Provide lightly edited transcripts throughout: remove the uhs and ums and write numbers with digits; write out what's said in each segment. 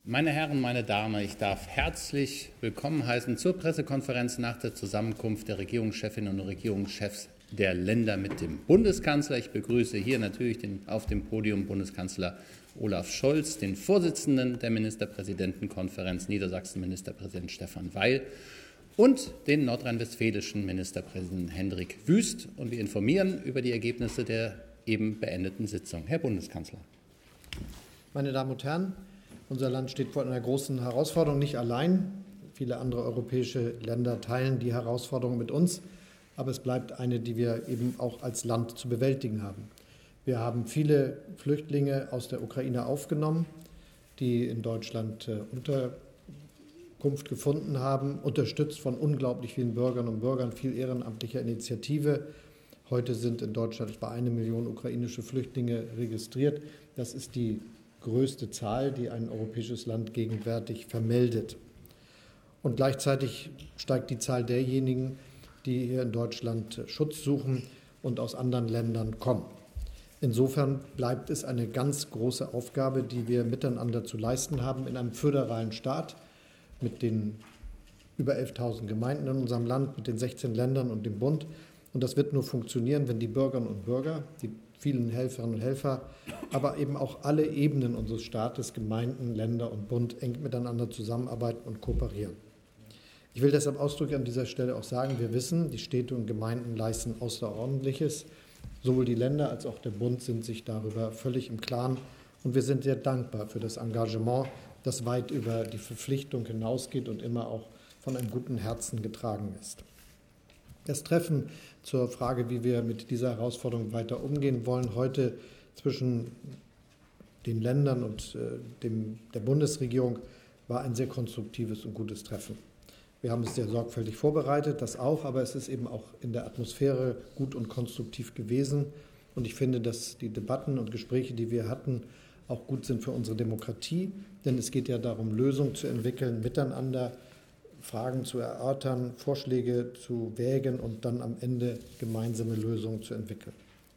Meine Herren, meine Damen, ich darf herzlich willkommen heißen zur Pressekonferenz nach der Zusammenkunft der Regierungschefinnen und Regierungschefs der Länder mit dem Bundeskanzler. Ich begrüße hier natürlich auf dem Podium Bundeskanzler Olaf Scholz, den Vorsitzenden der Ministerpräsidentenkonferenz Niedersachsen, Ministerpräsident Stefan Weil, und den nordrhein-westfälischen Ministerpräsidenten Hendrik Wüst. Und wir informieren über die Ergebnisse der eben beendeten Sitzung. Herr Bundeskanzler. Meine Damen und Herren, unser Land steht vor einer großen Herausforderung, nicht allein. Viele andere europäische Länder teilen die Herausforderung mit uns, aber es bleibt eine, die wir eben auch als Land zu bewältigen haben. Wir haben viele Flüchtlinge aus der Ukraine aufgenommen, die in Deutschland Unterkunft gefunden haben, unterstützt von unglaublich vielen Bürgerinnen und Bürgern, viel ehrenamtlicher Initiative. Heute sind in Deutschland etwa 1 Million ukrainische Flüchtlinge registriert. Das ist die größte Zahl, die ein europäisches Land gegenwärtig vermeldet. Und gleichzeitig steigt die Zahl derjenigen, die hier in Deutschland Schutz suchen und aus anderen Ländern kommen. Insofern bleibt es eine ganz große Aufgabe, die wir miteinander zu leisten haben in einem föderalen Staat mit den über 11.000 Gemeinden in unserem Land, mit den 16 Ländern und dem Bund. Und das wird nur funktionieren, wenn die Bürgerinnen und Bürger, die vielen Helferinnen und Helfer, aber eben auch alle Ebenen unseres Staates, Gemeinden, Länder und Bund eng miteinander zusammenarbeiten und kooperieren. Ich will deshalb ausdrücklich an dieser Stelle auch sagen, wir wissen, die Städte und Gemeinden leisten Außerordentliches. Sowohl die Länder als auch der Bund sind sich darüber völlig im Klaren. Und wir sind sehr dankbar für das Engagement, das weit über die Verpflichtung hinausgeht und immer auch von einem guten Herzen getragen ist. Das Treffen zur Frage, wie wir mit dieser Herausforderung weiter umgehen wollen, heute zwischen den Ländern und der Bundesregierung, war ein sehr konstruktives und gutes Treffen. Wir haben es sehr sorgfältig vorbereitet, das auch, aber es ist eben auch in der Atmosphäre gut und konstruktiv gewesen. Und ich finde, dass die Debatten und Gespräche, die wir hatten, auch gut sind für unsere Demokratie, denn es geht ja darum, Lösungen zu entwickeln, miteinander Fragen zu erörtern, Vorschläge zu wägen und dann am Ende gemeinsame Lösungen zu entwickeln.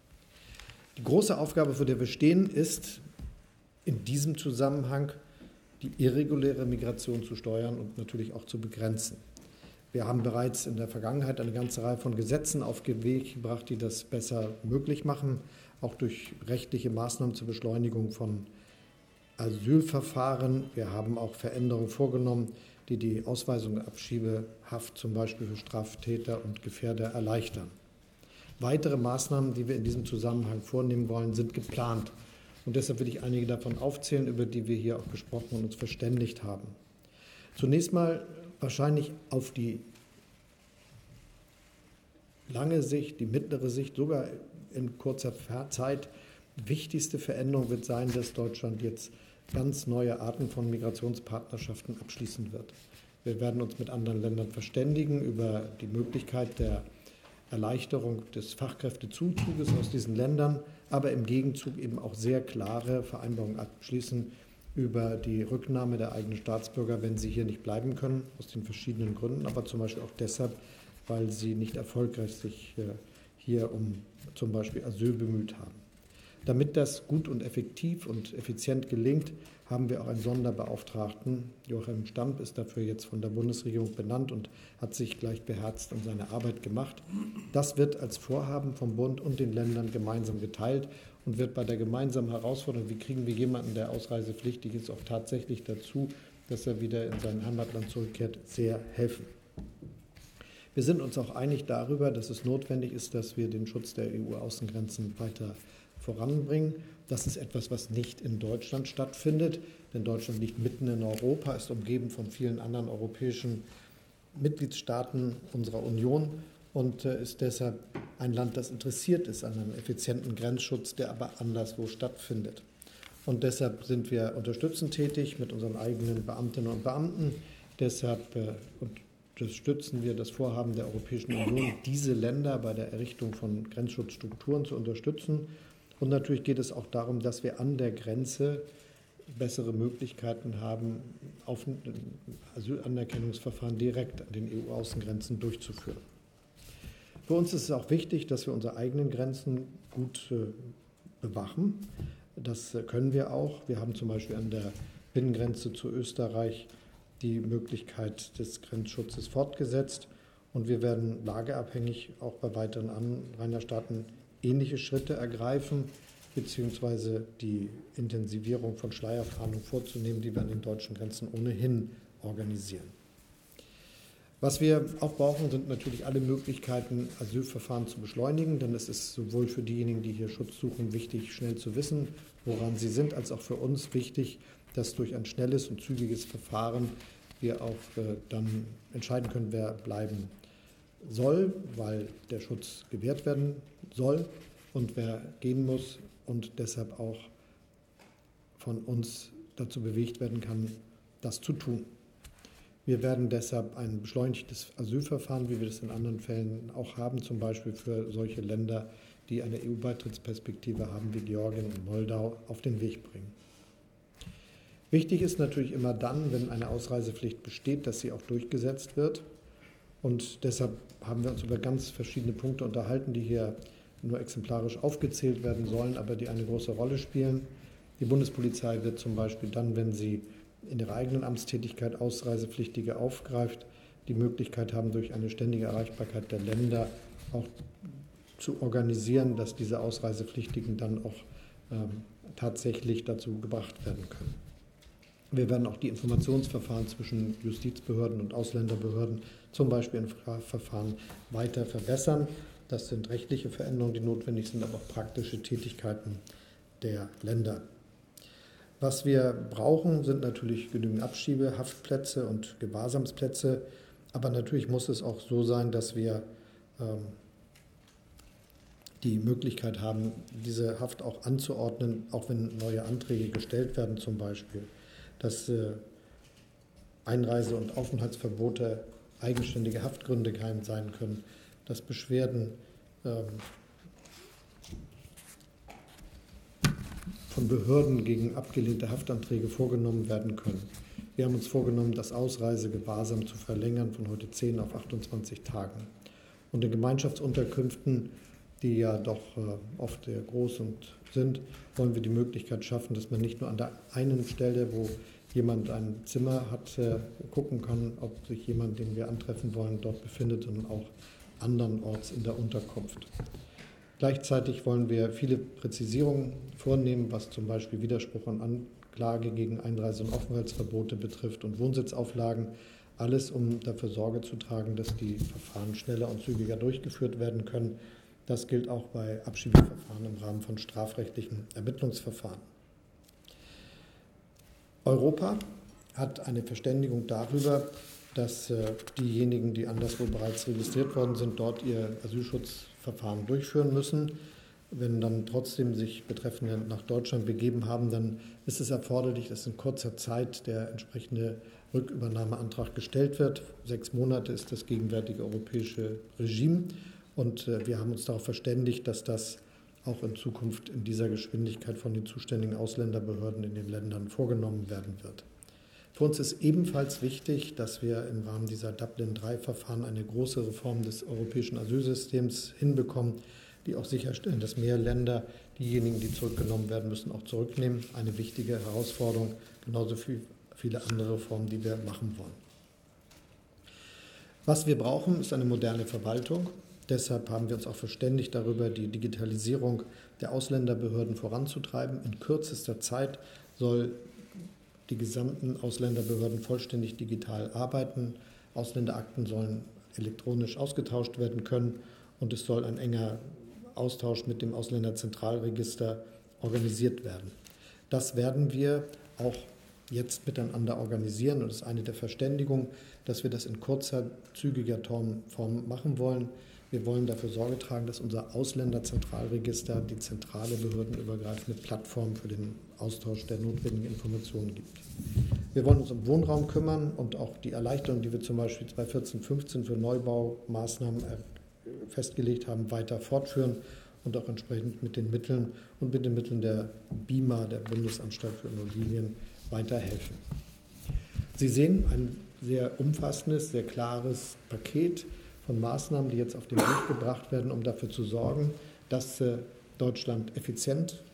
Die große Aufgabe, vor der wir stehen, ist in diesem Zusammenhang die irreguläre Migration zu steuern und natürlich auch zu begrenzen. Wir haben bereits in der Vergangenheit eine ganze Reihe von Gesetzen auf den Weg gebracht, die das besser möglich machen, auch durch rechtliche Maßnahmen zur Beschleunigung von Asylverfahren. Wir haben auch Veränderungen vorgenommen, die die Ausweisung der Abschiebehaft zum Beispiel für Straftäter und Gefährder erleichtern. Weitere Maßnahmen, die wir in diesem Zusammenhang vornehmen wollen, sind geplant. Und deshalb will ich einige davon aufzählen, über die wir hier auch gesprochen und uns verständigt haben. Zunächst mal wahrscheinlich auf die lange Sicht, die mittlere Sicht, sogar in kurzer Zeit. Wichtigste Veränderung wird sein, dass Deutschland jetzt ganz neue Arten von Migrationspartnerschaften abschließen wird. Wir werden uns mit anderen Ländern verständigen über die Möglichkeit der Erleichterung des Fachkräftezuzuges aus diesen Ländern, aber im Gegenzug eben auch sehr klare Vereinbarungen abschließen über die Rücknahme der eigenen Staatsbürger, wenn sie hier nicht bleiben können, aus den verschiedenen Gründen, aber zum Beispiel auch deshalb, weil sie nicht erfolgreich sich hier um zum Beispiel Asyl bemüht haben. Damit das gut und effektiv und effizient gelingt, haben wir auch einen Sonderbeauftragten. Joachim Stamp ist dafür jetzt von der Bundesregierung benannt und hat sich gleich beherzt an seine Arbeit gemacht. Das wird als Vorhaben vom Bund und den Ländern gemeinsam geteilt und wird bei der gemeinsamen Herausforderung, wie kriegen wir jemanden, der ausreisepflichtig ist, auch tatsächlich dazu, dass er wieder in sein Heimatland zurückkehrt, sehr helfen. Wir sind uns auch einig darüber, dass es notwendig ist, dass wir den Schutz der EU-Außengrenzen weiter voranbringen. Das ist etwas, was nicht in Deutschland stattfindet, denn Deutschland liegt mitten in Europa, ist umgeben von vielen anderen europäischen Mitgliedstaaten unserer Union und ist deshalb ein Land, das interessiert ist an einem effizienten Grenzschutz, der aber anderswo stattfindet. Und deshalb sind wir unterstützend tätig mit unseren eigenen Beamtinnen und Beamten. Deshalb unterstützen wir das Vorhaben der Europäischen Union, diese Länder bei der Errichtung von Grenzschutzstrukturen zu unterstützen. Und natürlich geht es auch darum, dass wir an der Grenze bessere Möglichkeiten haben, Asylanerkennungsverfahren direkt an den EU-Außengrenzen durchzuführen. Für uns ist es auch wichtig, dass wir unsere eigenen Grenzen gut bewachen. Das können wir auch. Wir haben zum Beispiel an der Binnengrenze zu Österreich die Möglichkeit des Grenzschutzes fortgesetzt. Und wir werden lageabhängig auch bei weiteren Anrainerstaaten ähnliche Schritte ergreifen, beziehungsweise die Intensivierung von Schleierfahndung vorzunehmen, die wir an den deutschen Grenzen ohnehin organisieren. Was wir auch brauchen, sind natürlich alle Möglichkeiten, Asylverfahren zu beschleunigen, denn es ist sowohl für diejenigen, die hier Schutz suchen, wichtig, schnell zu wissen, woran sie sind, als auch für uns wichtig, dass durch ein schnelles und zügiges Verfahren wir auch dann entscheiden können, wer bleiben soll, weil der Schutz gewährt werden soll und wer gehen muss und deshalb auch von uns dazu bewegt werden kann, das zu tun. Wir werden deshalb ein beschleunigtes Asylverfahren, wie wir das in anderen Fällen auch haben, zum Beispiel für solche Länder, die eine EU-Beitrittsperspektive haben, wie Georgien und Moldau, auf den Weg bringen. Wichtig ist natürlich immer dann, wenn eine Ausreisepflicht besteht, dass sie auch durchgesetzt wird. Und deshalb haben wir uns über ganz verschiedene Punkte unterhalten, die hier nur exemplarisch aufgezählt werden sollen, aber die eine große Rolle spielen. Die Bundespolizei wird zum Beispiel dann, wenn sie in ihrer eigenen Amtstätigkeit Ausreisepflichtige aufgreift, die Möglichkeit haben, durch eine ständige Erreichbarkeit der Länder auch zu organisieren, dass diese Ausreisepflichtigen dann auch tatsächlich dazu gebracht werden können. Wir werden auch die Informationsverfahren zwischen Justizbehörden und Ausländerbehörden, zum Beispiel in Verfahren, weiter verbessern. Das sind rechtliche Veränderungen, die notwendig sind, aber auch praktische Tätigkeiten der Länder. Was wir brauchen, sind natürlich genügend Abschiebehaftplätze und Gewahrsamsplätze. Aber natürlich muss es auch so sein, dass wir die Möglichkeit haben, diese Haft auch anzuordnen, auch wenn neue Anträge gestellt werden zum Beispiel, dass Einreise- und Aufenthaltsverbote eigenständige Haftgründe sein können, dass Beschwerden von Behörden gegen abgelehnte Haftanträge vorgenommen werden können. Wir haben uns vorgenommen, das Ausreisegewahrsam zu verlängern von heute 10 auf 28 Tagen. Und in Gemeinschaftsunterkünften, die ja doch oft sehr groß sind, wollen wir die Möglichkeit schaffen, dass man nicht nur an der einen Stelle, wo jemand ein Zimmer hat, gucken kann, ob sich jemand, den wir antreffen wollen, dort befindet, sondern auch andernorts in der Unterkunft. Gleichzeitig wollen wir viele Präzisierungen vornehmen, was zum Beispiel Widerspruch und Anklage gegen Einreise- und Aufenthaltsverbote betrifft und Wohnsitzauflagen. Alles, um dafür Sorge zu tragen, dass die Verfahren schneller und zügiger durchgeführt werden können. Das gilt auch bei Abschiebeverfahren im Rahmen von strafrechtlichen Ermittlungsverfahren. Europa hat eine Verständigung darüber, dass diejenigen, die anderswo bereits registriert worden sind, dort ihr Asylschutzverfahren durchführen müssen. Wenn dann trotzdem sich Betreffende nach Deutschland begeben haben, dann ist es erforderlich, dass in kurzer Zeit der entsprechende Rückübernahmeantrag gestellt wird. 6 Monate ist das gegenwärtige europäische Regime und wir haben uns darauf verständigt, dass das auch in Zukunft in dieser Geschwindigkeit von den zuständigen Ausländerbehörden in den Ländern vorgenommen werden wird. Für uns ist ebenfalls wichtig, dass wir im Rahmen dieser Dublin-III-Verfahren eine große Reform des europäischen Asylsystems hinbekommen, die auch sicherstellen, dass mehr Länder diejenigen, die zurückgenommen werden müssen, auch zurücknehmen. Eine wichtige Herausforderung, genauso wie viele andere Reformen, die wir machen wollen. Was wir brauchen, ist eine moderne Verwaltung. Deshalb haben wir uns auch verständigt darüber, die Digitalisierung der Ausländerbehörden voranzutreiben. In kürzester Zeit soll die gesamten Ausländerbehörden vollständig digital arbeiten. Ausländerakten sollen elektronisch ausgetauscht werden können und es soll ein enger Austausch mit dem Ausländerzentralregister organisiert werden. Das werden wir auch jetzt miteinander organisieren und es ist eine der Verständigungen, dass wir das in kurzer, zügiger Form machen wollen. Wir wollen dafür Sorge tragen, dass unser Ausländerzentralregister die zentrale behördenübergreifende Plattform für den Austausch der notwendigen Informationen gibt. Wir wollen uns um Wohnraum kümmern und auch die Erleichterung, die wir zum Beispiel 2014-15 für Neubaumaßnahmen festgelegt haben, weiter fortführen und auch entsprechend mit den Mitteln und mit den Mitteln der BIMA, der Bundesanstalt für Immobilien, weiterhelfen. Sie sehen ein sehr umfassendes, sehr klares Paket von Maßnahmen, die jetzt auf den Weg gebracht werden, um dafür zu sorgen, dass Deutschland effizient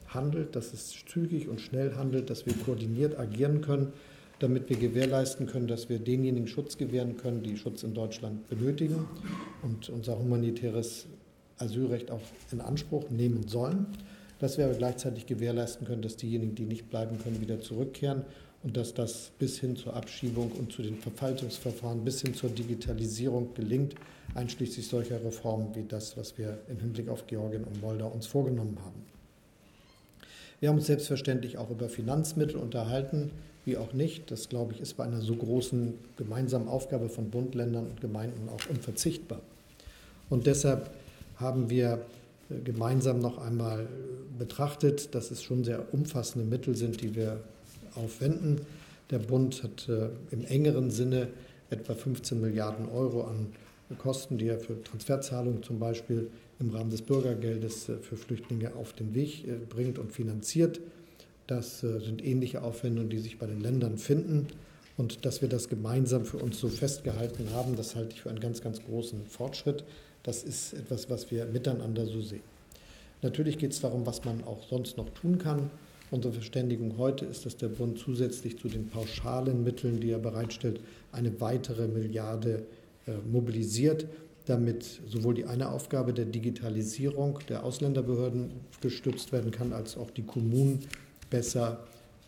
handelt, dass es zügig und schnell handelt, dass wir koordiniert agieren können, damit wir gewährleisten können, dass wir denjenigen Schutz gewähren können, die Schutz in Deutschland benötigen und unser humanitäres Asylrecht auch in Anspruch nehmen sollen, dass wir aber gleichzeitig gewährleisten können, dass diejenigen, die nicht bleiben können, wieder zurückkehren und dass das bis hin zur Abschiebung und zu den Verwaltungsverfahren, bis hin zur Digitalisierung gelingt, einschließlich solcher Reformen wie das, was wir im Hinblick auf Georgien und Moldau uns vorgenommen haben. Wir haben uns selbstverständlich auch über Finanzmittel unterhalten, wie auch nicht. Das, glaube ich, ist bei einer so großen gemeinsamen Aufgabe von Bund, Ländern und Gemeinden auch unverzichtbar. Und deshalb haben wir gemeinsam noch einmal betrachtet, dass es schon sehr umfassende Mittel sind, die wir aufwenden. Der Bund hat im engeren Sinne etwa 15 Milliarden Euro an Kosten, die er für Transferzahlungen zum Beispiel im Rahmen des Bürgergeldes für Flüchtlinge auf den Weg bringt und finanziert. Das sind ähnliche Aufwendungen, die sich bei den Ländern finden. Und dass wir das gemeinsam für uns so festgehalten haben, das halte ich für einen ganz, ganz großen Fortschritt. Das ist etwas, was wir miteinander so sehen. Natürlich geht es darum, was man auch sonst noch tun kann. Unsere Verständigung heute ist, dass der Bund zusätzlich zu den pauschalen Mitteln, die er bereitstellt, eine weitere Milliarde mobilisiert, damit sowohl die eine Aufgabe der Digitalisierung der Ausländerbehörden gestützt werden kann, als auch die Kommunen besser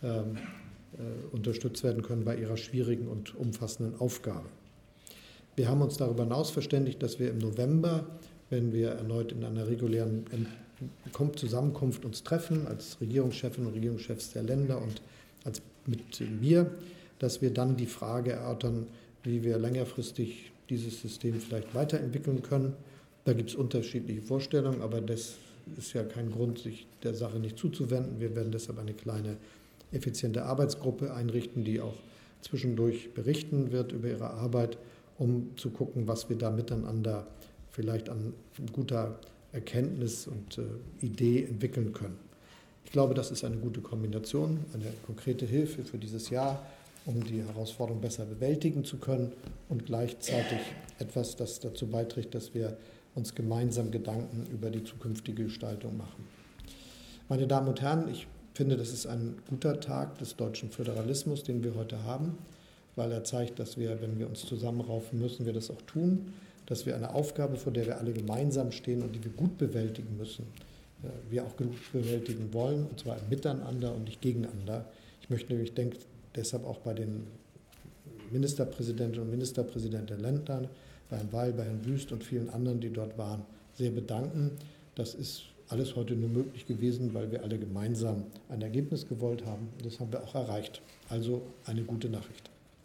unterstützt werden können bei ihrer schwierigen und umfassenden Aufgabe. Wir haben uns darüber hinaus verständigt, dass wir im November, wenn wir erneut in einer regulären Zusammenkunft uns treffen, als Regierungschefinnen und Regierungschefs der Länder und mit mir, dass wir dann die Frage erörtern, wie wir längerfristig dieses System vielleicht weiterentwickeln können. Da gibt es unterschiedliche Vorstellungen, aber das ist ja kein Grund, sich der Sache nicht zuzuwenden. Wir werden deshalb eine kleine, effiziente Arbeitsgruppe einrichten, die auch zwischendurch berichten wird über ihre Arbeit, um zu gucken, was wir da miteinander vielleicht an guter Erkenntnis und Idee entwickeln können. Ich glaube, das ist eine gute Kombination, eine konkrete Hilfe für dieses Jahr, um die Herausforderung besser bewältigen zu können und gleichzeitig etwas, das dazu beiträgt, dass wir uns gemeinsam Gedanken über die zukünftige Gestaltung machen. Meine Damen und Herren, ich finde, das ist ein guter Tag des deutschen Föderalismus, den wir heute haben, weil er zeigt, dass wir, wenn wir uns zusammenraufen, müssen wir das auch tun, dass wir eine Aufgabe, vor der wir alle gemeinsam stehen und die wir gut bewältigen müssen, wir auch gut bewältigen wollen, und zwar miteinander und nicht gegeneinander. Ich denke deshalb auch bei den Ministerpräsidentinnen und Ministerpräsidenten der Länder, bei Herrn Weil, bei Herrn Wüst und vielen anderen, die dort waren, sehr bedanken. Das ist alles heute nur möglich gewesen, weil wir alle gemeinsam ein Ergebnis gewollt haben. Das haben wir auch erreicht. Also eine gute Nachricht.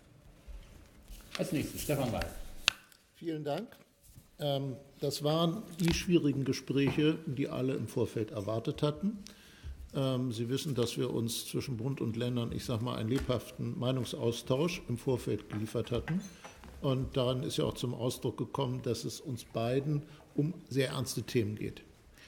Als nächstes Stefan Weil. Vielen Dank. Das waren die schwierigen Gespräche, die alle im Vorfeld erwartet hatten. Sie wissen, dass wir uns zwischen Bund und Ländern, einen lebhaften Meinungsaustausch im Vorfeld geliefert hatten. Und daran ist ja auch zum Ausdruck gekommen, dass es uns beiden um sehr ernste Themen geht.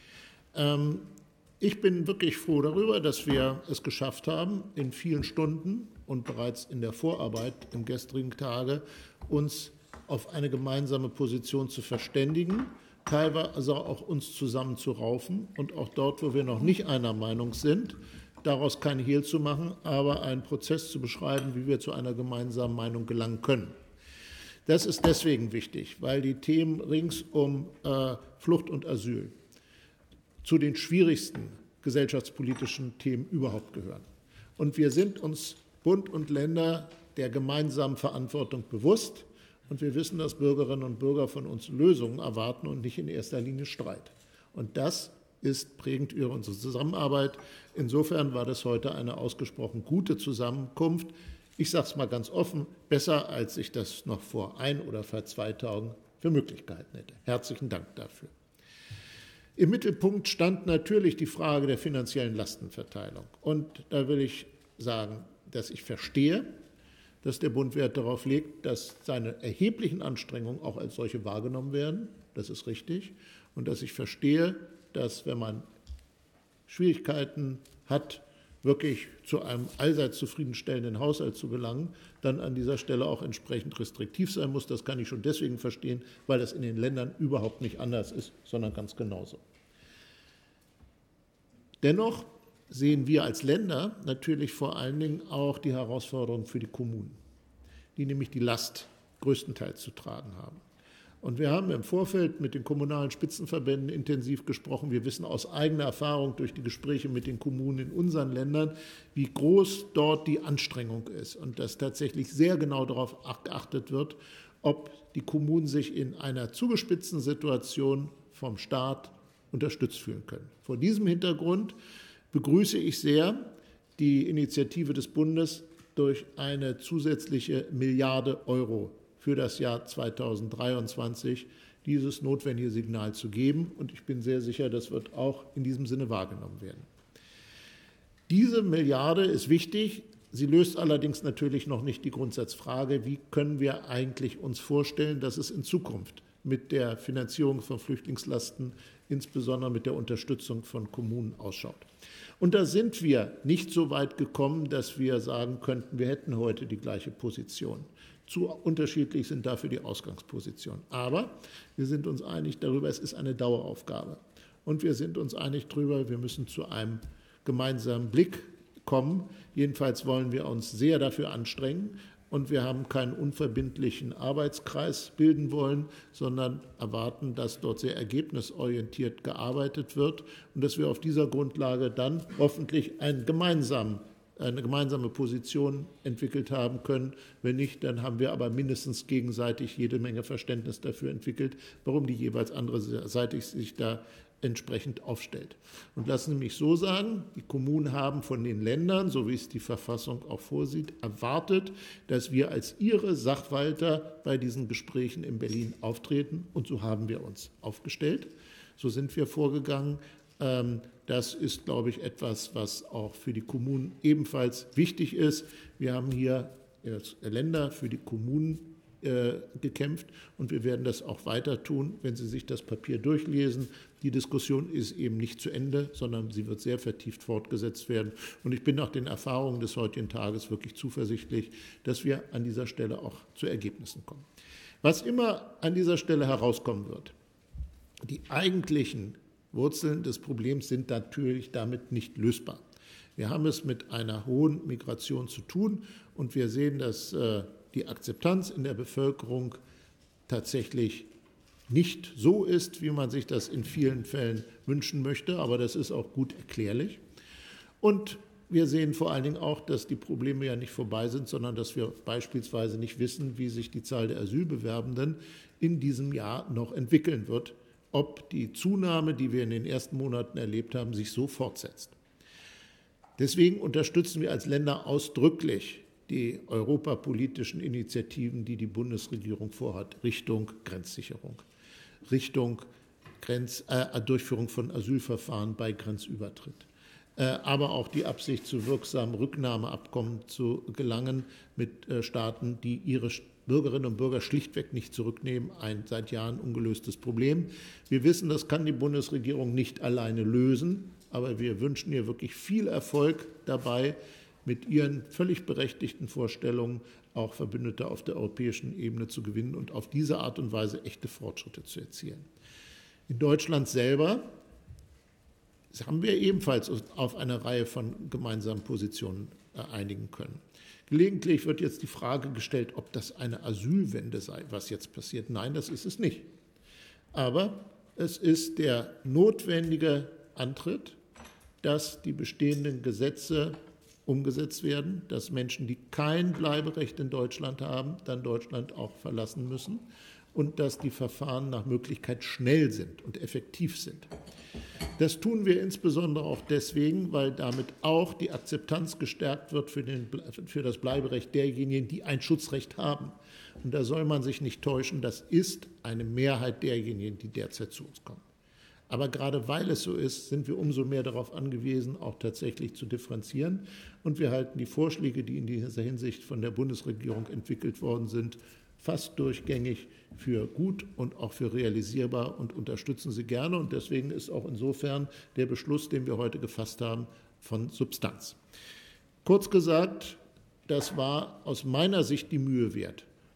Ich bin wirklich froh darüber, dass wir es geschafft haben, in vielen Stunden und bereits in der Vorarbeit im gestrigen Tage uns auf eine gemeinsame Position zu verständigen, teilweise auch uns zusammenzuraufen und auch dort, wo wir noch nicht einer Meinung sind, daraus kein Hehl zu machen, aber einen Prozess zu beschreiben, wie wir zu einer gemeinsamen Meinung gelangen können. Das ist deswegen wichtig, weil die Themen rings um Flucht und Asyl zu den schwierigsten gesellschaftspolitischen Themen überhaupt gehören. Und wir sind uns Bund und Länder der gemeinsamen Verantwortung bewusst. Und wir wissen, dass Bürgerinnen und Bürger von uns Lösungen erwarten und nicht in erster Linie Streit. Und das ist prägend für unsere Zusammenarbeit. Insofern war das heute eine ausgesprochen gute Zusammenkunft. Ich sage es mal ganz offen, besser, als ich das noch vor 1 oder vor 2 Tagen für möglich gehalten hätte. Herzlichen Dank dafür. Im Mittelpunkt stand natürlich die Frage der finanziellen Lastenverteilung. Und da will ich sagen, dass ich verstehe, dass der Bund Wert darauf legt, dass seine erheblichen Anstrengungen auch als solche wahrgenommen werden. Das ist richtig. Und dass ich verstehe, dass, wenn man Schwierigkeiten hat, wirklich zu einem allseits zufriedenstellenden Haushalt zu gelangen, dann an dieser Stelle auch entsprechend restriktiv sein muss. Das kann ich schon deswegen verstehen, weil das in den Ländern überhaupt nicht anders ist, sondern ganz genauso. Dennoch sehen wir als Länder natürlich vor allen Dingen auch die Herausforderung für die Kommunen, die nämlich die Last größtenteils zu tragen haben. Und wir haben im Vorfeld mit den kommunalen Spitzenverbänden intensiv gesprochen. Wir wissen aus eigener Erfahrung durch die Gespräche mit den Kommunen in unseren Ländern, wie groß dort die Anstrengung ist und dass tatsächlich sehr genau darauf geachtet wird, ob die Kommunen sich in einer zugespitzten Situation vom Staat unterstützt fühlen können. Vor diesem Hintergrund begrüße ich sehr die Initiative des Bundes, durch eine zusätzliche Milliarde Euro für das Jahr 2023 dieses notwendige Signal zu geben. Und ich bin sehr sicher, das wird auch in diesem Sinne wahrgenommen werden. Diese Milliarde ist wichtig. Sie löst allerdings natürlich noch nicht die Grundsatzfrage, wie können wir eigentlich uns vorstellen, dass es in Zukunft mit der Finanzierung von Flüchtlingslasten, insbesondere mit der Unterstützung von Kommunen, ausschaut. Und da sind wir nicht so weit gekommen, dass wir sagen könnten, wir hätten heute die gleiche Position. Zu unterschiedlich sind dafür die Ausgangspositionen. Aber wir sind uns einig darüber, es ist eine Daueraufgabe. Und wir sind uns einig darüber, wir müssen zu einem gemeinsamen Blick kommen. Jedenfalls wollen wir uns sehr dafür anstrengen. Und wir haben keinen unverbindlichen Arbeitskreis bilden wollen, sondern erwarten, dass dort sehr ergebnisorientiert gearbeitet wird und dass wir auf dieser Grundlage dann hoffentlich eine gemeinsame Position entwickelt haben können. Wenn nicht, dann haben wir aber mindestens gegenseitig jede Menge Verständnis dafür entwickelt, warum die jeweils andere Seite sich da entsprechend aufstellt. Und lassen Sie mich so sagen, die Kommunen haben von den Ländern, so wie es die Verfassung auch vorsieht, erwartet, dass wir als ihre Sachwalter bei diesen Gesprächen in Berlin auftreten. Und so haben wir uns aufgestellt. So sind wir vorgegangen. Das ist, glaube ich, etwas, was auch für die Kommunen ebenfalls wichtig ist. Wir haben hier als Länder für die Kommunen gekämpft und wir werden das auch weiter tun, wenn Sie sich das Papier durchlesen. Die Diskussion ist eben nicht zu Ende, sondern sie wird sehr vertieft fortgesetzt werden. Und ich bin nach den Erfahrungen des heutigen Tages wirklich zuversichtlich, dass wir an dieser Stelle auch zu Ergebnissen kommen. Was immer an dieser Stelle herauskommen wird, die eigentlichen Wurzeln des Problems sind natürlich damit nicht lösbar. Wir haben es mit einer hohen Migration zu tun und wir sehen, dass die Akzeptanz in der Bevölkerung tatsächlich nicht so ist, wie man sich das in vielen Fällen wünschen möchte, aber das ist auch gut erklärlich. Und wir sehen vor allen Dingen auch, dass die Probleme ja nicht vorbei sind, sondern dass wir beispielsweise nicht wissen, wie sich die Zahl der Asylbewerbenden in diesem Jahr noch entwickeln wird, ob die Zunahme, die wir in den ersten Monaten erlebt haben, sich so fortsetzt. Deswegen unterstützen wir als Länder ausdrücklich die europapolitischen Initiativen, die die Bundesregierung vorhat, Richtung Grenzsicherung, Richtung Durchführung von Asylverfahren bei Grenzübertritt, aber auch die Absicht, zu wirksamen Rücknahmeabkommen zu gelangen mit Staaten, die ihre Bürgerinnen und Bürger schlichtweg nicht zurücknehmen, ein seit Jahren ungelöstes Problem. Wir wissen, das kann die Bundesregierung nicht alleine lösen, aber wir wünschen ihr wirklich viel Erfolg dabei, mit ihren völlig berechtigten Vorstellungen auch Verbündete auf der europäischen Ebene zu gewinnen und auf diese Art und Weise echte Fortschritte zu erzielen. In Deutschland selber haben wir ebenfalls auf eine Reihe von gemeinsamen Positionen einigen können. Gelegentlich wird jetzt die Frage gestellt, ob das eine Asylwende sei, was jetzt passiert. Nein, das ist es nicht. Aber es ist der notwendige Antritt, dass die bestehenden Gesetze umgesetzt werden, dass Menschen, die kein Bleiberecht in Deutschland haben, dann Deutschland auch verlassen müssen und dass die Verfahren nach Möglichkeit schnell sind und effektiv sind. Das tun wir insbesondere auch deswegen, weil damit auch die Akzeptanz gestärkt wird für das Bleiberecht derjenigen, die ein Schutzrecht haben. Und da soll man sich nicht täuschen, das ist eine Mehrheit derjenigen, die derzeit zu uns kommen. Aber gerade weil es so ist, sind wir umso mehr darauf angewiesen, auch tatsächlich zu differenzieren. Und wir halten die Vorschläge, die in dieser Hinsicht von der Bundesregierung entwickelt worden sind, fast durchgängig für gut und auch für realisierbar und unterstützen sie gerne. Und deswegen ist auch insofern der Beschluss, den wir heute gefasst haben, von Substanz. Kurz gesagt, das war aus meiner Sicht die Mühe wert.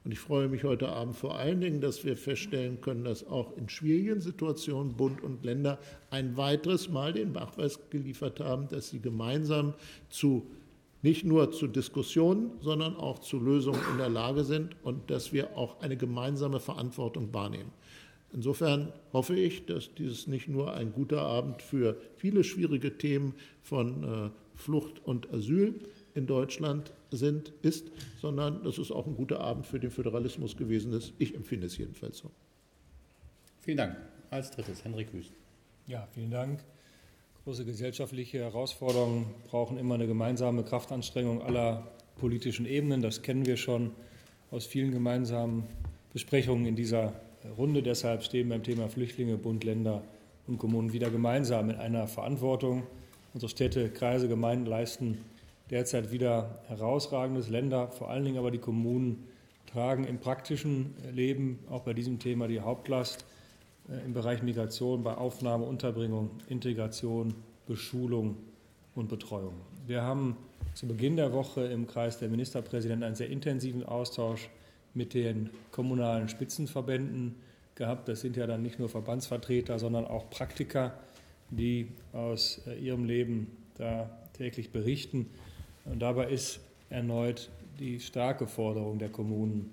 Und ich freue mich heute Abend vor allen Dingen, dass wir feststellen können, dass auch in schwierigen Situationen Bund und Länder ein weiteres Mal den Nachweis geliefert haben, dass sie gemeinsam nicht nur zu Diskussionen, sondern auch zu Lösungen in der Lage sind und dass wir auch eine gemeinsame Verantwortung wahrnehmen. Insofern hoffe ich, dass dieses nicht nur ein guter Abend für viele schwierige Themen von Flucht und Asyl in Deutschland ist, sondern dass es auch ein guter Abend für den Föderalismus gewesen ist. Ich empfinde es jedenfalls so. Vielen Dank. Als drittes Henrik Wüst. Ja, vielen Dank. Große gesellschaftliche Herausforderungen brauchen immer eine gemeinsame Kraftanstrengung aller politischen Ebenen. Das kennen wir schon aus vielen gemeinsamen Besprechungen in dieser Runde. Deshalb stehen beim Thema Flüchtlinge Bund, Länder und Kommunen wieder gemeinsam in einer Verantwortung. Unsere Städte, Kreise, Gemeinden leisten derzeit wieder Herausragendes. Länder, vor allen Dingen aber die Kommunen, tragen im praktischen Leben auch bei diesem Thema die Hauptlast im Bereich Migration, bei Aufnahme, Unterbringung, Integration, Beschulung und Betreuung. Wir haben zu Beginn der Woche im Kreis der Ministerpräsidenten einen sehr intensiven Austausch mit den kommunalen Spitzenverbänden gehabt. Das sind ja dann nicht nur Verbandsvertreter, sondern auch Praktiker, die aus ihrem Leben da täglich berichten. Und dabei ist erneut die starke Forderung der Kommunen,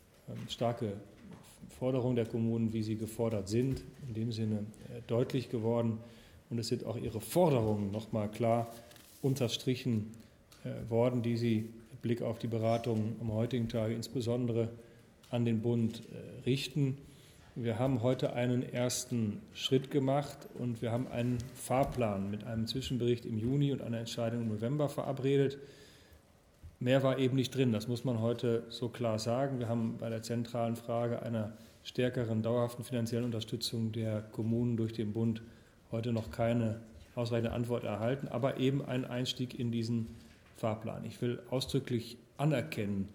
wie sie gefordert sind, in dem Sinne deutlich geworden. Und es sind auch ihre Forderungen nochmal klar unterstrichen worden, die sie mit Blick auf die Beratungen am heutigen Tage insbesondere an den Bund richten. Wir haben heute einen ersten Schritt gemacht und wir haben einen Fahrplan mit einem Zwischenbericht im Juni und einer Entscheidung im November verabredet. Mehr war eben nicht drin, das muss man heute so klar sagen. Wir haben bei der zentralen Frage einer stärkeren, dauerhaften finanziellen Unterstützung der Kommunen durch den Bund heute noch keine ausreichende Antwort erhalten, aber eben einen Einstieg in diesen Fahrplan. Ich will ausdrücklich anerkennen,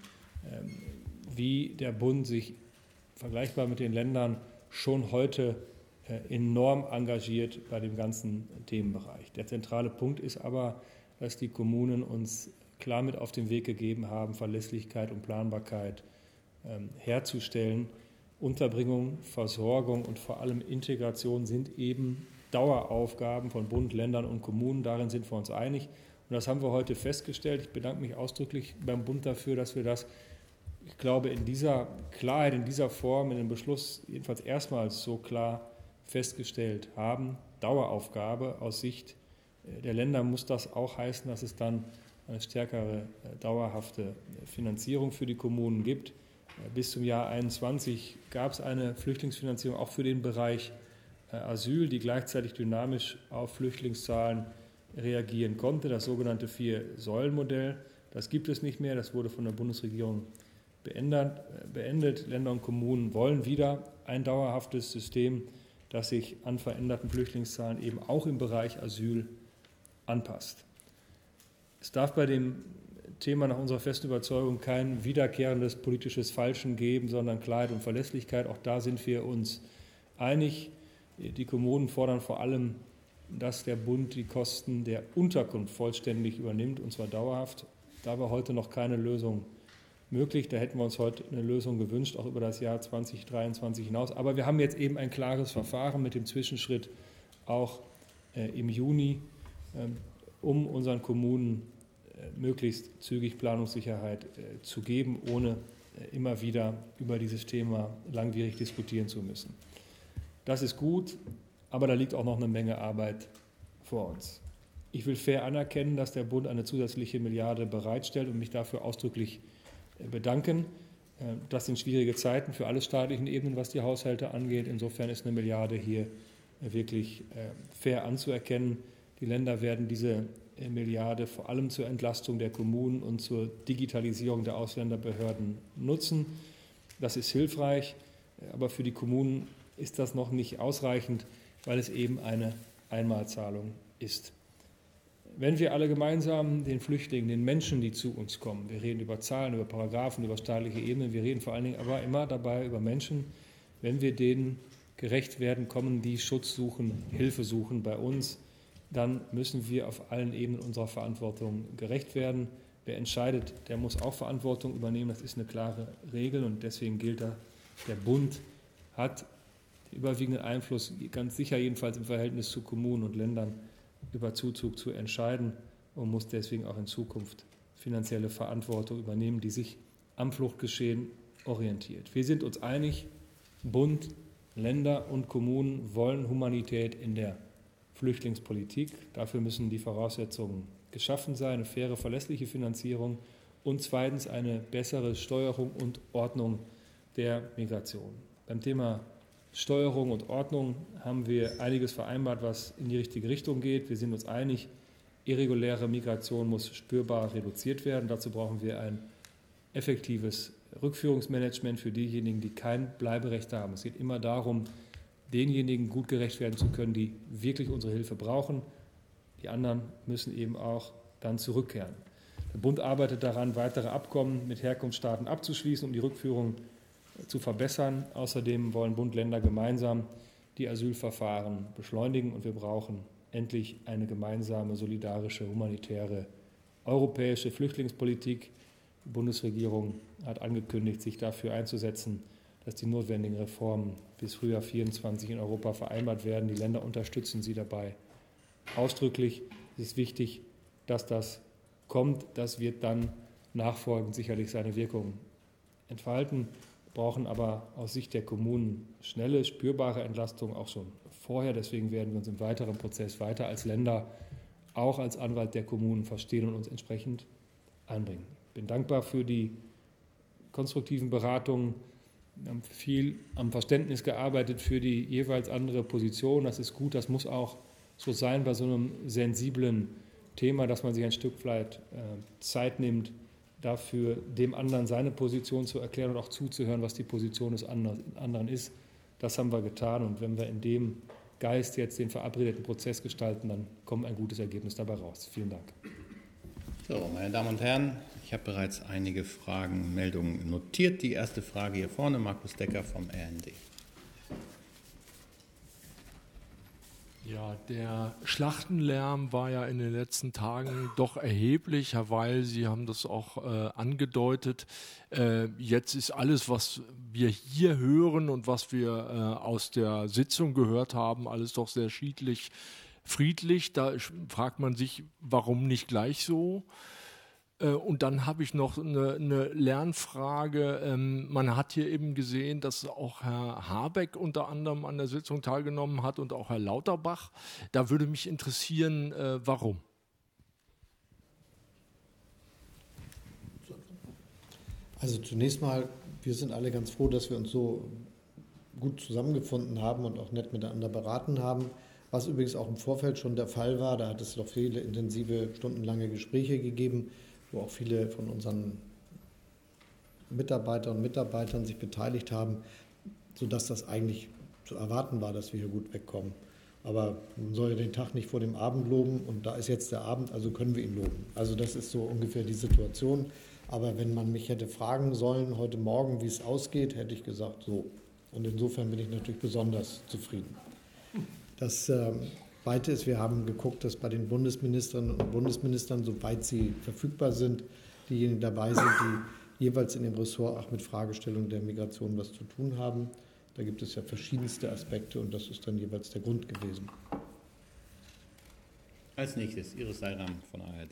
wie der Bund sich vergleichbar mit den Ländern schon heute enorm engagiert bei dem ganzen Themenbereich. Der zentrale Punkt ist aber, dass die Kommunen uns klar mit auf den Weg gegeben haben, Verlässlichkeit und Planbarkeit herzustellen. Unterbringung, Versorgung und vor allem Integration sind eben Daueraufgaben von Bund, Ländern und Kommunen. Darin sind wir uns einig. Und das haben wir heute festgestellt. Ich bedanke mich ausdrücklich beim Bund dafür, dass wir das, ich glaube, in dieser Klarheit, in dieser Form, in dem Beschluss jedenfalls erstmals so klar festgestellt haben. Daueraufgabe aus Sicht der Länder muss das auch heißen, dass es dann eine stärkere, dauerhafte Finanzierung für die Kommunen gibt. Bis zum Jahr 2021 gab es eine Flüchtlingsfinanzierung auch für den Bereich Asyl, die gleichzeitig dynamisch auf Flüchtlingszahlen reagieren konnte. Das sogenannte Vier-Säulen-Modell, das gibt es nicht mehr. Das wurde von der Bundesregierung beendet. Länder und Kommunen wollen wieder ein dauerhaftes System, das sich an veränderten Flüchtlingszahlen eben auch im Bereich Asyl anpasst. Es darf bei dem Thema nach unserer festen Überzeugung kein wiederkehrendes politisches Falschen geben, sondern Klarheit und Verlässlichkeit. Auch da sind wir uns einig. Die Kommunen fordern vor allem, dass der Bund die Kosten der Unterkunft vollständig übernimmt, und zwar dauerhaft. Da war heute noch keine Lösung möglich. Da hätten wir uns heute eine Lösung gewünscht, auch über das Jahr 2023 hinaus. Aber wir haben jetzt eben ein klares Verfahren mit dem Zwischenschritt auch im Juni, um unseren Kommunen möglichst zügig Planungssicherheit zu geben, ohne immer wieder über dieses Thema langwierig diskutieren zu müssen. Das ist gut, aber da liegt auch noch eine Menge Arbeit vor uns. Ich will fair anerkennen, dass der Bund eine zusätzliche Milliarde bereitstellt und mich dafür ausdrücklich bedanken. Das sind schwierige Zeiten für alle staatlichen Ebenen, was die Haushalte angeht. Insofern ist eine Milliarde hier wirklich fair anzuerkennen. Die Länder werden diese Milliarde vor allem zur Entlastung der Kommunen und zur Digitalisierung der Ausländerbehörden nutzen. Das ist hilfreich, aber für die Kommunen ist das noch nicht ausreichend, weil es eben eine Einmalzahlung ist. Wenn wir alle gemeinsam den Flüchtlingen, den Menschen, die zu uns kommen, wir reden über Zahlen, über Paragraphen, über staatliche Ebenen, wir reden vor allen Dingen aber immer dabei über Menschen, wenn wir denen gerecht werden, kommen, die Schutz suchen, Hilfe suchen bei uns, dann müssen wir auf allen Ebenen unserer Verantwortung gerecht werden. wer entscheidet, der muss auch Verantwortung übernehmen. Das ist eine klare Regel und deswegen gilt da, der Bund hat den überwiegenden Einfluss, ganz sicher jedenfalls im Verhältnis zu Kommunen und Ländern, über Zuzug zu entscheiden und muss deswegen auch in Zukunft finanzielle Verantwortung übernehmen, die sich am Fluchtgeschehen orientiert. Wir sind uns einig, Bund, Länder und Kommunen wollen Humanität in der Flüchtlingspolitik. Dafür müssen die Voraussetzungen geschaffen sein, eine faire, verlässliche Finanzierung und zweitens eine bessere Steuerung und Ordnung der Migration. Beim Thema Steuerung und Ordnung haben wir einiges vereinbart, was in die richtige Richtung geht. Wir sind uns einig, irreguläre Migration muss spürbar reduziert werden. Dazu brauchen wir ein effektives Rückführungsmanagement für diejenigen, die kein Bleiberecht haben. Es geht immer darum, denjenigen gut gerecht werden zu können, die wirklich unsere Hilfe brauchen. Die anderen müssen eben auch dann zurückkehren. Der Bund arbeitet daran, weitere Abkommen mit Herkunftsstaaten abzuschließen, um die Rückführung zu verbessern. Außerdem wollen Bund und Länder gemeinsam die Asylverfahren beschleunigen und wir brauchen endlich eine gemeinsame, solidarische, humanitäre europäische Flüchtlingspolitik. Die Bundesregierung hat angekündigt, sich dafür einzusetzen, dass die notwendigen Reformen bis Frühjahr 2024 in Europa vereinbart werden. Die Länder unterstützen sie dabei ausdrücklich. Es ist wichtig, dass das kommt. Das wird dann nachfolgend sicherlich seine Wirkung entfalten. Wir brauchen aber aus Sicht der Kommunen schnelle, spürbare Entlastung auch schon vorher. Deswegen werden wir uns im weiteren Prozess weiter als Länder, auch als Anwalt der Kommunen verstehen und uns entsprechend einbringen. Ich bin dankbar für die konstruktiven Beratungen. Wir haben viel am Verständnis gearbeitet für die jeweils andere Position. Das ist gut, das muss auch so sein bei so einem sensiblen Thema, dass man sich ein Stück vielleicht Zeit nimmt, dafür dem anderen seine Position zu erklären und auch zuzuhören, was die Position des anderen ist. Das haben wir getan und wenn wir in dem Geist jetzt den verabredeten Prozess gestalten, dann kommt ein gutes Ergebnis dabei raus. Vielen Dank. So, meine Damen und Herren, ich habe bereits einige Meldungen notiert. Die erste Frage hier vorne, Markus Decker vom RND. Ja, der Schlachtenlärm war ja in den letzten Tagen doch erheblich. Herr Weil, Sie haben das auch angedeutet. Jetzt ist alles, was wir hier hören und was wir aus der Sitzung gehört haben, alles doch sehr friedlich. Da fragt man sich, warum nicht gleich so? Und dann habe ich noch eine Lernfrage. Man hat hier eben gesehen, dass auch Herr Habeck unter anderem an der Sitzung teilgenommen hat und auch Herr Lauterbach. Da würde mich interessieren, warum. Also zunächst mal, wir sind alle ganz froh, dass wir uns so gut zusammengefunden haben und auch nett miteinander beraten haben. Was übrigens auch im Vorfeld schon der Fall war. Da hat es doch viele intensive, stundenlange Gespräche gegeben, wo auch viele von unseren Mitarbeiter und Mitarbeitern sich beteiligt haben, sodass das eigentlich zu erwarten war, dass wir hier gut wegkommen. Aber man soll ja den Tag nicht vor dem Abend loben und da ist jetzt der Abend, also können wir ihn loben. Also das ist so ungefähr die Situation. Aber wenn man mich hätte fragen sollen heute Morgen, wie es ausgeht, hätte ich gesagt so. Und insofern bin ich natürlich besonders zufrieden. Das Zweite ist, wir haben geguckt, dass bei den Bundesministerinnen und Bundesministern, soweit sie verfügbar sind, diejenigen dabei sind, die jeweils in dem Ressort auch mit Fragestellungen der Migration was zu tun haben. Da gibt es ja verschiedenste Aspekte und das ist dann jeweils der Grund gewesen. Als nächstes Iris Seiram von ARD.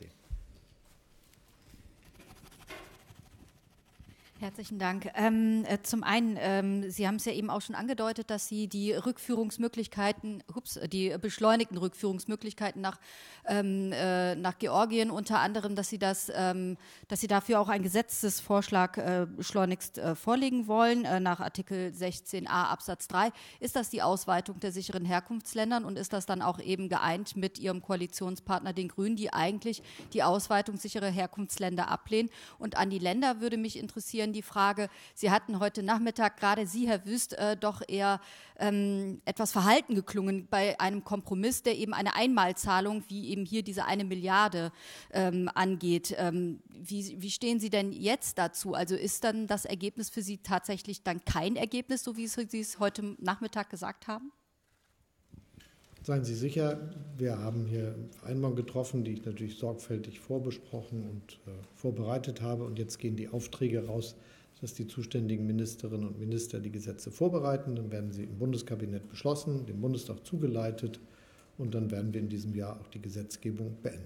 Herzlichen Dank. Zum einen, Sie haben es ja eben auch schon angedeutet, dass Sie die Rückführungsmöglichkeiten, die beschleunigten Rückführungsmöglichkeiten nach Georgien unter anderem, dass Sie dafür auch einen Gesetzesvorschlag schleunigst vorlegen wollen, nach Artikel 16a Absatz 3. Ist das die Ausweitung der sicheren Herkunftsländern und ist das dann auch eben geeint mit Ihrem Koalitionspartner, den Grünen, die eigentlich die Ausweitung sicherer Herkunftsländer ablehnen? Und an die Länder würde mich interessieren, die Frage, Sie hatten heute Nachmittag, gerade Sie, Herr Wüst, doch eher etwas verhalten geklungen bei einem Kompromiss, der eben eine Einmalzahlung, wie eben hier diese 1 Milliarde angeht. Wie stehen Sie denn jetzt dazu? Also ist dann das Ergebnis für Sie tatsächlich dann kein Ergebnis, so wie Sie es heute Nachmittag gesagt haben? Seien Sie sicher, wir haben hier Vereinbarungen getroffen, die ich natürlich sorgfältig vorbesprochen und vorbereitet habe. Und jetzt gehen die Aufträge raus, dass die zuständigen Ministerinnen und Minister die Gesetze vorbereiten. Dann werden sie im Bundeskabinett beschlossen, dem Bundestag zugeleitet. Und dann werden wir in diesem Jahr auch die Gesetzgebung beenden.